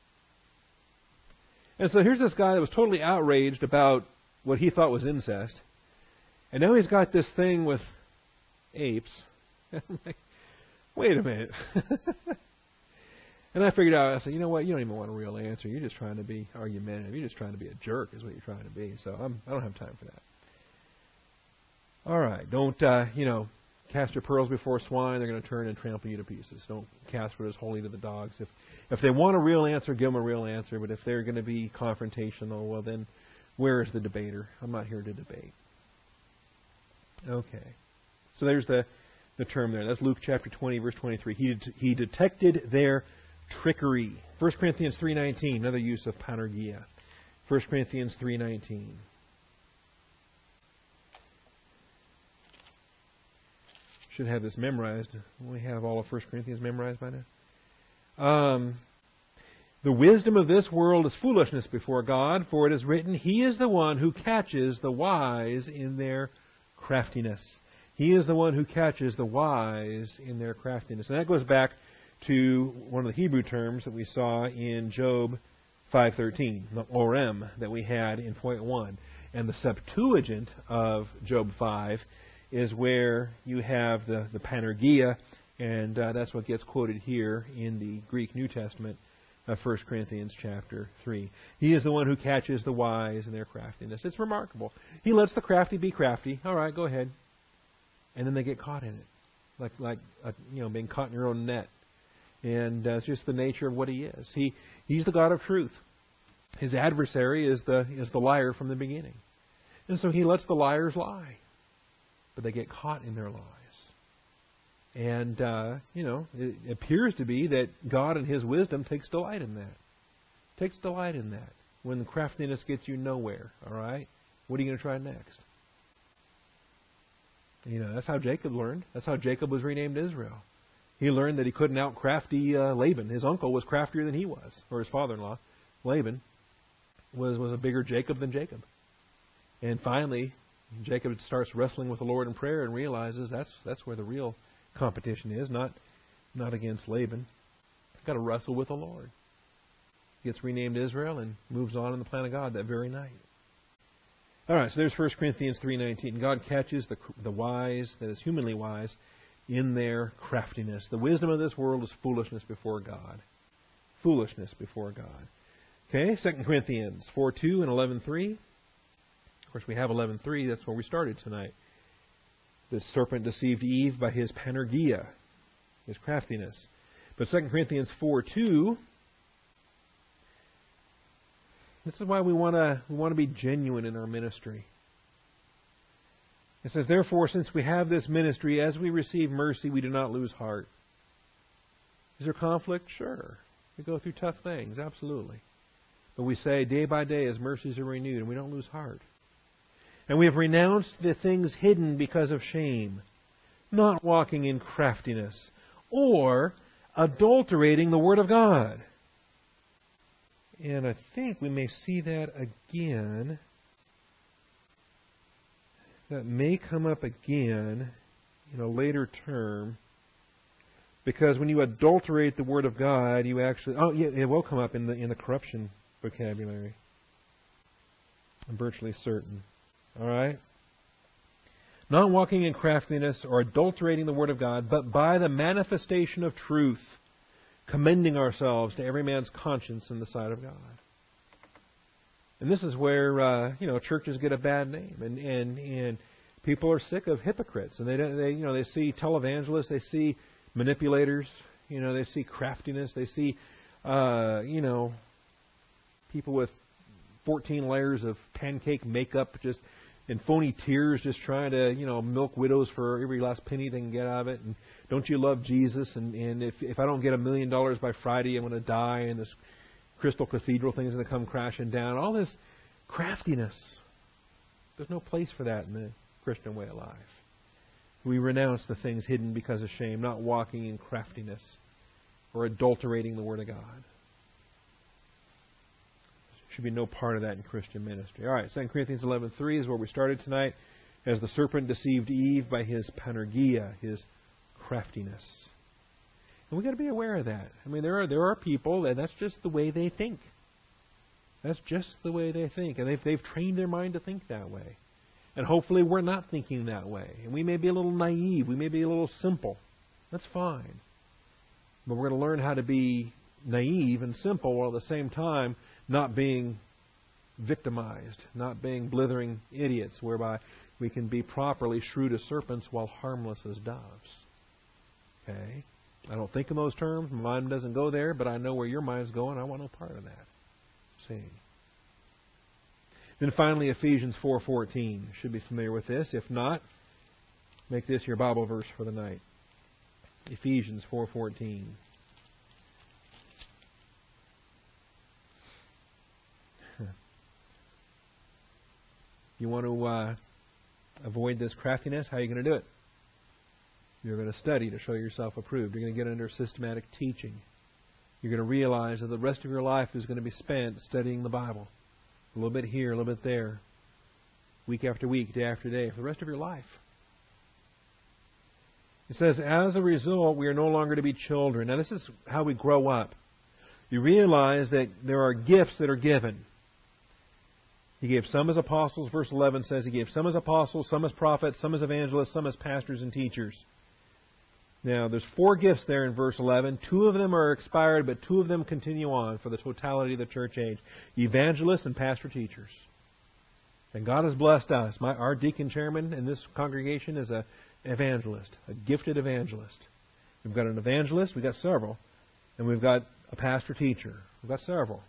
And so here's this guy that was totally outraged about what he thought was incest, and now he's got this thing with apes. I'm like, wait a minute. And I figured out, I said, you know what, you don't even want a real answer. You're just trying to be argumentative. You're just trying to be a jerk is what you're trying to be. So I'm, I don't have time for that. All right. Don't, uh, you know, cast your pearls before swine. They're going to turn and trample you to pieces. Don't cast what is holy to the dogs. If if they want a real answer, give them a real answer. But if they're going to be confrontational, well, then where is the debater? I'm not here to debate. Okay. So there's the, the term there. That's Luke chapter twenty, verse twenty-three. He, he detected their trickery. First Corinthians three nineteen, another use of panergia. First Corinthians three nineteen. Should have this memorized. We have all of First Corinthians memorized by now. Um, the wisdom of this world is foolishness before God, for it is written, He is the one who catches the wise in their craftiness. He is the one who catches the wise in their craftiness. And that goes back to one of the Hebrew terms that we saw in Job five thirteen, the orem that we had in point one. And the Septuagint of Job five is where you have the, the panergia, and uh, that's what gets quoted here in the Greek New Testament of First Corinthians chapter three. He is the one who catches the wise in their craftiness. It's remarkable. He lets the crafty be crafty. All right, go ahead. And then they get caught in it, like like uh, you know, being caught in your own net. And uh, it's just the nature of what he is. He he's the God of truth. His adversary is the is the liar from the beginning, and so he lets the liars lie, but they get caught in their lies. And uh, you know, it appears to be that God, in His wisdom, takes delight in that. Takes delight in that. When the craftiness gets you nowhere, all right, what are you going to try next? You know, that's how Jacob learned. That's how Jacob was renamed Israel. He learned that he couldn't out-crafty uh, Laban. His uncle was craftier than he was, or his father-in-law, Laban, was, was a bigger Jacob than Jacob. And finally, Jacob starts wrestling with the Lord in prayer and realizes that's that's where the real competition is, not not against Laban. You've got to wrestle with the Lord. gets renamed Israel, and moves on in the plan of God that very night. All right, so there's First Corinthians three nineteen. God catches the, the wise, that is humanly wise, in their craftiness. The wisdom of this world is foolishness before God. Foolishness before God. Okay, Second Corinthians four two and eleven three. Of course, we have eleven three. That's where we started tonight. The serpent deceived Eve by his panergia, his craftiness. But Second Corinthians four two, this is why we want to we want to be genuine in our ministry. It says, therefore, since we have this ministry, as we receive mercy, we do not lose heart. Is there conflict? Sure. We go through tough things, absolutely. But we say, day by day, as mercies are renewed, and we don't lose heart. And we have renounced the things hidden because of shame, not walking in craftiness, or adulterating the Word of God. And I think we may see that again. That may come up again in a later term. Because when you adulterate the Word of God, you actually... Oh, yeah, it will come up in the in the corruption vocabulary. I'm virtually certain. All right? Not walking in craftiness or adulterating the Word of God, but by the manifestation of truth, commending ourselves to every man's conscience in the sight of God. And this is where uh, you know churches get a bad name, and, and and people are sick of hypocrites, and they they you know they see televangelists, they see manipulators, you know they see craftiness, they see uh, you know people with fourteen layers of pancake makeup, just and phony tears, just trying to you know milk widows for every last penny they can get out of it. And don't you love Jesus? And and if if I don't get a million dollars by Friday, I'm going to die. And this Crystal Cathedral thing is going to come crashing down. All this craftiness. There's no place for that in the Christian way of life. We renounce the things hidden because of shame, not walking in craftiness or adulterating the Word of God. There should be no part of that in Christian ministry. All right, Second Corinthians eleven three is where we started tonight. As the serpent deceived Eve by his panergia, his craftiness. And we've got to be aware of that. I mean, there are there are people that that's just the way they think. That's just the way they think. And they've, they've trained their mind to think that way. And hopefully we're not thinking that way. And we may be a little naive. We may be a little simple. That's fine. But we're going to learn how to be naive and simple while at the same time not being victimized, not being blithering idiots, whereby we can be properly shrewd as serpents while harmless as doves. Okay? I don't think in those terms. My mind doesn't go there, but I know where your mind's going. I want no part of that. See? Then finally, Ephesians four fourteen. Should be familiar with this. If not, make this your Bible verse for the night. Ephesians four fourteen. You want to uh, avoid this craftiness? How are you going to do it? You're going to study to show yourself approved. You're going to get under systematic teaching. You're going to realize that the rest of your life is going to be spent studying the Bible. A little bit here, a little bit there. Week after week, day after day, for the rest of your life. It says, as a result, we are no longer to be children. Now, this is how we grow up. You realize that there are gifts that are given. He gave some as apostles, verse eleven says He gave some as apostles, some as prophets, some as evangelists, some as pastors and teachers. Now, there's four gifts there in verse eleven. Two of them are expired, but two of them continue on for the totality of the church age. Evangelists and pastor teachers. And God has blessed us. My, our deacon chairman in this congregation is an evangelist, a gifted evangelist. We've got an evangelist, we've got several, and we've got a pastor teacher. We've got several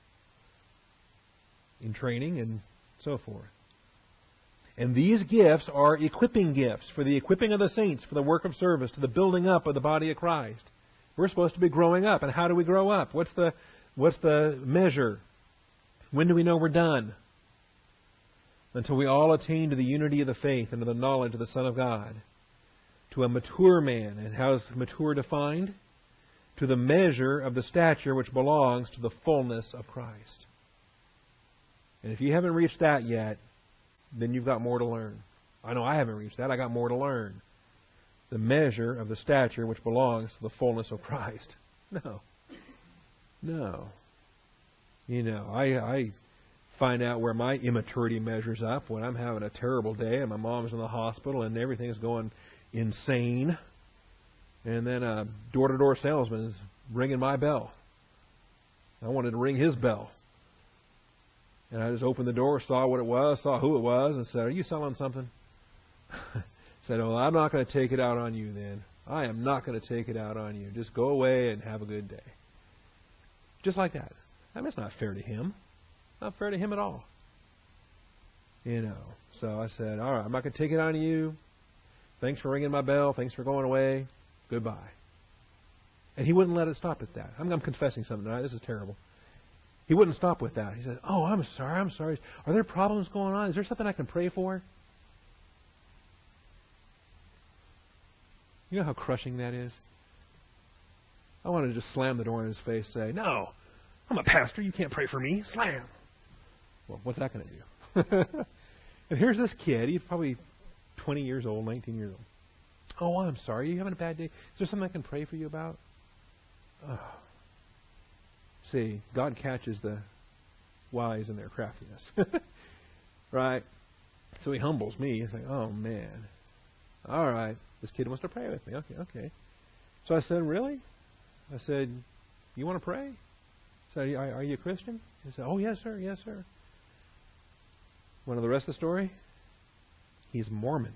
in training and so forth. And these gifts are equipping gifts for the equipping of the saints, for the work of service, to the building up of the body of Christ. We're supposed to be growing up. And how do we grow up? What's the what's the measure? When do we know we're done? Until we all attain to the unity of the faith and to the knowledge of the Son of God. To a mature man. And how is mature defined? To the measure of the stature which belongs to the fullness of Christ. And if you haven't reached that yet, then you've got more to learn. I know I haven't reached that. I got more to learn. The measure of the stature which belongs to the fullness of Christ. No. No. You know, I, I find out where my immaturity measures up when I'm having a terrible day and my mom's in the hospital and everything's going insane. And then a door-to-door salesman is ringing my bell. I wanted to ring his bell. And I just opened the door, saw what it was, saw who it was, and said, "Are you selling something?" Said, "Well, I'm not going to take it out on you then. I am not going to take it out on you. Just go away and have a good day." Just like that. I mean, it's not fair to him. Not fair to him at all. You know. So I said, "All right, I'm not going to take it on you. Thanks for ringing my bell. Thanks for going away. Goodbye." And he wouldn't let it stop at that. I'm, I'm confessing something tonight. This is terrible. He wouldn't stop with that. He said, "Oh, I'm sorry. I'm sorry. Are there problems going on? Is there something I can pray for?" You know how crushing that is? I wanted to just slam the door in his face and say, "No, I'm a pastor. You can't pray for me." Slam. Well, what's that going to do? And here's this kid. He's probably twenty years old, nineteen years old. "Oh, I'm sorry. Are you having a bad day? Is there something I can pray for you about?" Oh. See, God catches the wise in their craftiness. Right? So he humbles me. He's like, "Oh, man. All right. This kid wants to pray with me. Okay, okay." So I said, "Really?" I said, "You want to pray?" I said, "Are, are you a Christian?" He said, "Oh, yes, sir. Yes, sir." Want to know the rest of the story? He's Mormon.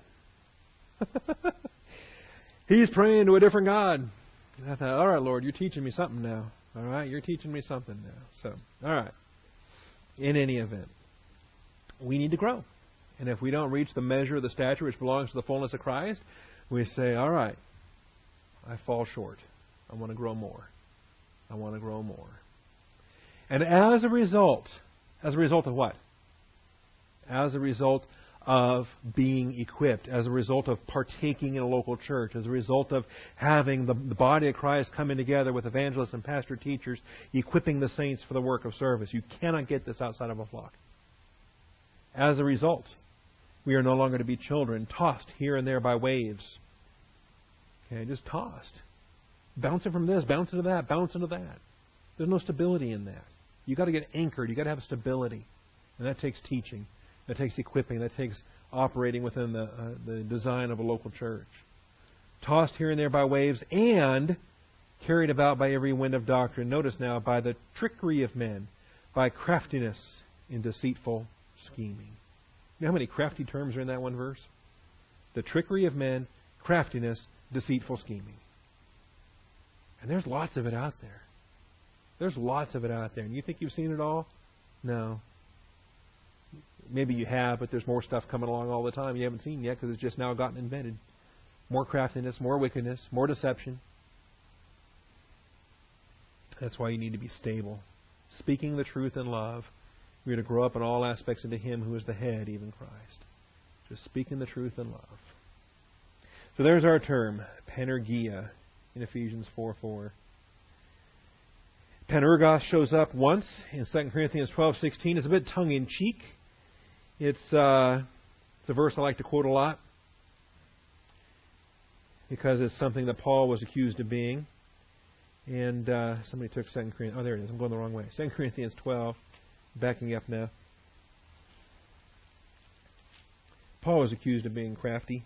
He's praying to a different God. And I thought, all right, Lord, you're teaching me something now. All right, you're teaching me something now. So, all right. In any event, we need to grow. And if we don't reach the measure of the stature which belongs to the fullness of Christ, we say, all right, I fall short. I want to grow more. I want to grow more. And as a result, as a result of what? As a result of being equipped, as a result of partaking in a local church, as a result of having the, the body of Christ coming together with evangelists and pastor teachers, equipping the saints for the work of service. You cannot get this outside of a flock. As a result, we are no longer to be children, tossed here and there by waves. Okay, just tossed. Bouncing from this, bouncing to that, bouncing to that. There's no stability in that. You've got to get anchored. You've got to have stability. And that takes teaching. That takes equipping. That takes operating within the, uh, the design of a local church. Tossed here and there by waves and carried about by every wind of doctrine. Notice now, by the trickery of men, by craftiness in deceitful scheming. You know how many crafty terms are in that one verse? The trickery of men, craftiness, deceitful scheming. And there's lots of it out there. There's lots of it out there. And you think you've seen it all? No. Maybe you have, but there's more stuff coming along all the time you haven't seen yet because it's just now gotten invented. More craftiness, more wickedness, more deception. That's why you need to be stable. Speaking the truth in love. We are to grow up in all aspects into Him who is the head, even Christ. Just speaking the truth in love. So there's our term, panergia, in Ephesians four four. Panergos shows up once in Second Corinthians twelve sixteen. It's a bit tongue-in-cheek. It's, uh, it's a verse I like to quote a lot because it's something that Paul was accused of being. And uh, somebody took Second Corinthians. Oh, there it is. I'm going the wrong way. Second Corinthians twelve. Backing up now. Paul was accused of being crafty.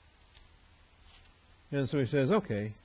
And so he says, okay,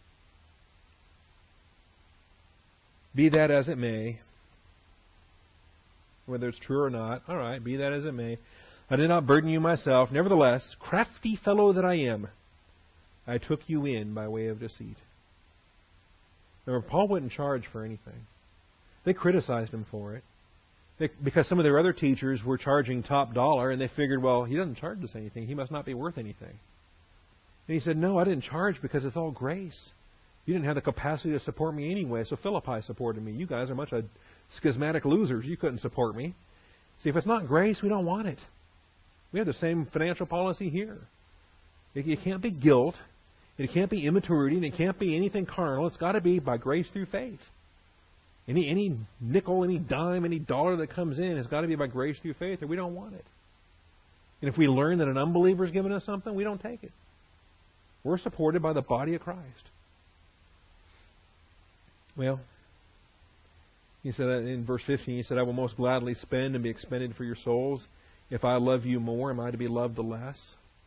be that as it may, whether it's true or not, all right, be that as it may, I did not burden you myself. Nevertheless, crafty fellow that I am, I took you in by way of deceit. Remember, Paul wouldn't charge for anything. They criticized him for it. They, because some of their other teachers were charging top dollar, and they figured, well, he doesn't charge us anything. He must not be worth anything. And he said, no, I didn't charge because it's all grace. You didn't have the capacity to support me anyway, so Philippi supported me. You guys are a bunch of schismatic losers. You couldn't support me. See, if it's not grace, we don't want it. We have the same financial policy here. It, it can't be guilt. It can't be immaturity. And it can't be anything carnal. It's got to be by grace through faith. Any any nickel, any dime, any dollar that comes in has got to be by grace through faith, or we don't want it. And if we learn that an unbeliever is giving us something, we don't take it. We're supported by the body of Christ. Well, He said in verse fifteen, he said, I will most gladly spend and be expended for your souls. If I love you more, am I to be loved the less?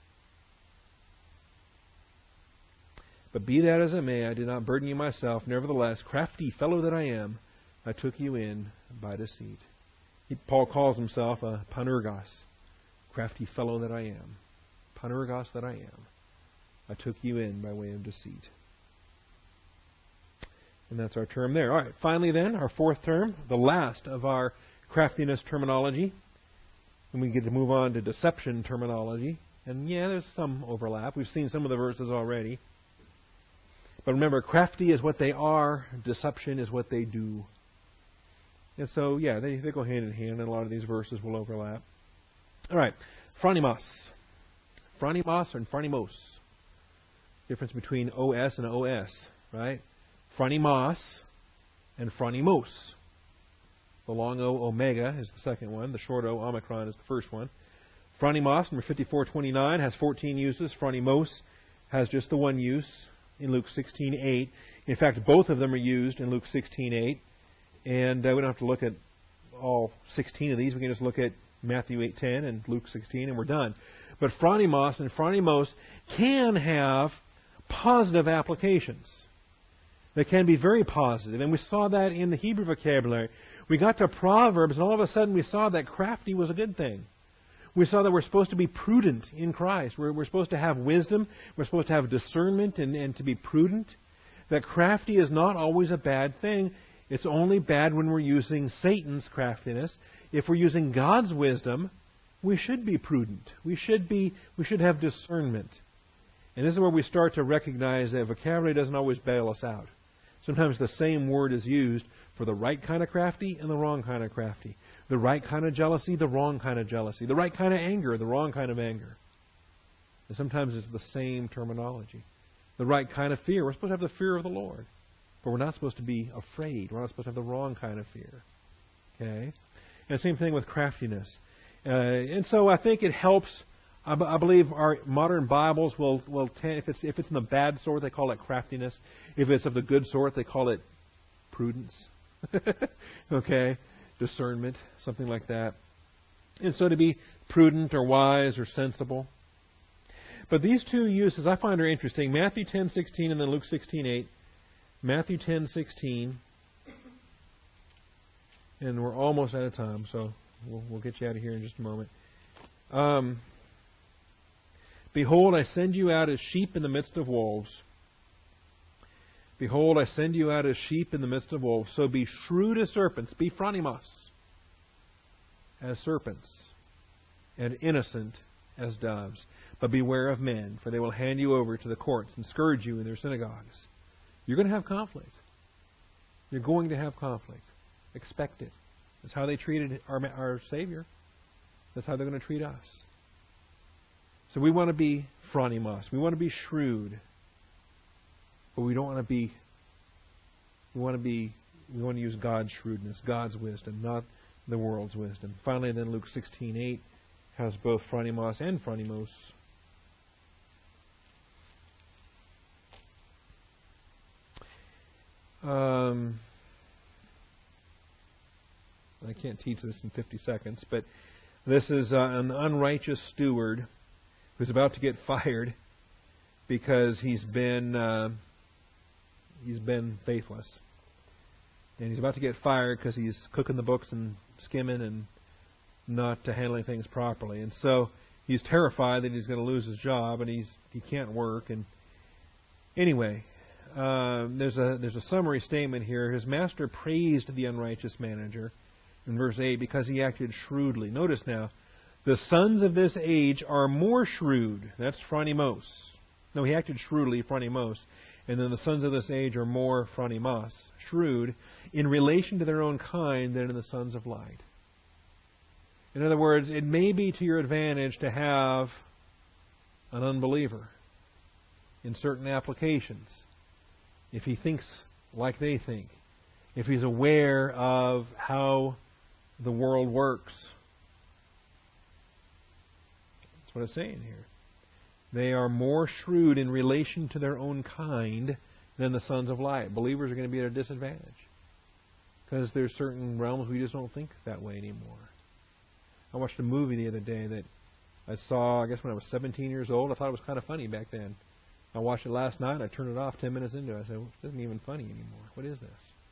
But be that as it may, I did not burden you myself. Nevertheless, crafty fellow that I am, I took you in by deceit. He, Paul calls himself a panergos, crafty fellow that I am. Panergos that I am. I took you in by way of deceit. And that's our term there. All right, finally then, our fourth term, the last of our craftiness terminology. And we get to move on to deception terminology. And yeah, there's some overlap. We've seen some of the verses already. But remember, crafty is what they are, deception is what they do. And so, yeah, they, they go hand in hand, and a lot of these verses will overlap. All right, phronimos. Phronimos and phronimos. Difference between O S and O S, right? Phronimos and phronimos. The long O, omega, is the second one. The short O, omicron, is the first one. Phronimos, number fifty-four twenty-nine, has fourteen uses. Phronimos has just the one use in Luke sixteen eight. In fact, both of them are used in Luke sixteen eight. And uh, we don't have to look at all sixteen of these. We can just look at Matthew eight ten and Luke sixteen, and we're done. But phronimos and phronimos can have positive applications. They can be very positive. And we saw that in the Hebrew vocabulary. We got to Proverbs, and all of a sudden we saw that crafty was a good thing. We saw that we're supposed to be prudent in Christ. We're, we're supposed to have wisdom. We're supposed to have discernment and, and to be prudent. That crafty is not always a bad thing. It's only bad when we're using Satan's craftiness. If we're using God's wisdom, we should be prudent. We should be. We should have discernment. And this is where we start to recognize that vocabulary doesn't always bail us out. Sometimes the same word is used for the right kind of crafty and the wrong kind of crafty. The right kind of jealousy, the wrong kind of jealousy. The right kind of anger, the wrong kind of anger. And sometimes it's the same terminology. The right kind of fear. We're supposed to have the fear of the Lord. But we're not supposed to be afraid. We're not supposed to have the wrong kind of fear. Okay? And same thing with craftiness. Uh, and so I think it helps. I, b- I believe our modern Bibles will, will tend, if it's if it's in the bad sort, they call it craftiness. If it's of the good sort, they call it prudence. Okay? Discernment, something like that. And so to be prudent or wise or sensible. But these two uses I find are interesting. Matthew ten sixteen and then Luke sixteen eight. Matthew ten sixteen. And we're almost out of time, so we'll, we'll get you out of here in just a moment. Um, Behold, I send you out as sheep in the midst of wolves. Behold, I send you out as sheep in the midst of wolves. So be shrewd as serpents. Be phronimos as serpents, and innocent as doves. But beware of men, for they will hand you over to the courts and scourge you in their synagogues. You're going to have conflict. You're going to have conflict. Expect it. That's how they treated our, our Savior. That's how they're going to treat us. So we want to be phronimos. We want to be shrewd. But we don't want to be, we want to be, we want to use God's shrewdness, God's wisdom, not the world's wisdom. Finally, then Luke sixteen eight has both phronimos and phronimos. Um, I can't teach this in fifty seconds, but this is uh, an unrighteous steward who's about to get fired because he's been uh, he's been faithless, and he's about to get fired because he's cooking the books and skimming and not uh, handling things properly. And so he's terrified that he's going to lose his job, and he's he can't work. And anyway, uh, there's a there's a summary statement here. His master praised the unrighteous manager in verse eight because he acted shrewdly. Notice now, the sons of this age are more shrewd. That's phronimos. No, he acted shrewdly, phronimos. And then the sons of this age are more phronimos, shrewd, in relation to their own kind than in the sons of light. In other words, it may be to your advantage to have an unbeliever in certain applications if he thinks like they think, if he's aware of how the world works. That's what it's saying here. They are more shrewd in relation to their own kind than the sons of light. Believers are going to be at a disadvantage Because there's certain realms we just don't think that way anymore. I watched a movie the other day that I saw, I guess when I was seventeen years old. I thought it was kind of funny back then. I watched it last night. I turned it off ten minutes into it. I said, well, it isn't even funny anymore. What is this?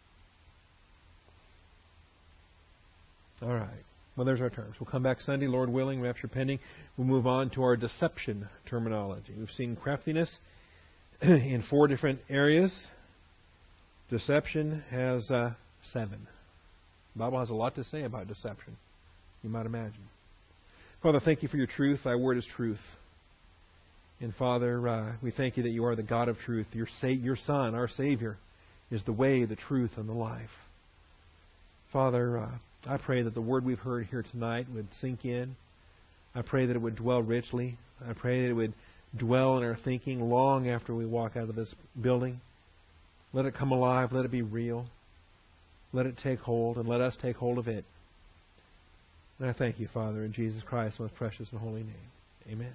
All right. Well, there's our terms. We'll come back Sunday, Lord willing, rapture pending. We'll move on to our deception terminology. We've seen craftiness in four different areas. Deception has uh, seven. The Bible has a lot to say about deception, you might imagine. Father, thank you for your truth. Thy word is truth. And Father, uh, we thank you that you are the God of truth. Your, sa- your Son, our Savior, is the way, the truth, and the life. Father, uh, I pray that the word we've heard here tonight would sink in. I pray that it would dwell richly. I pray that it would dwell in our thinking long after we walk out of this building. Let it come alive. Let it be real. Let it take hold, and let us take hold of it. And I thank you, Father, in Jesus Christ's most precious and holy name. Amen.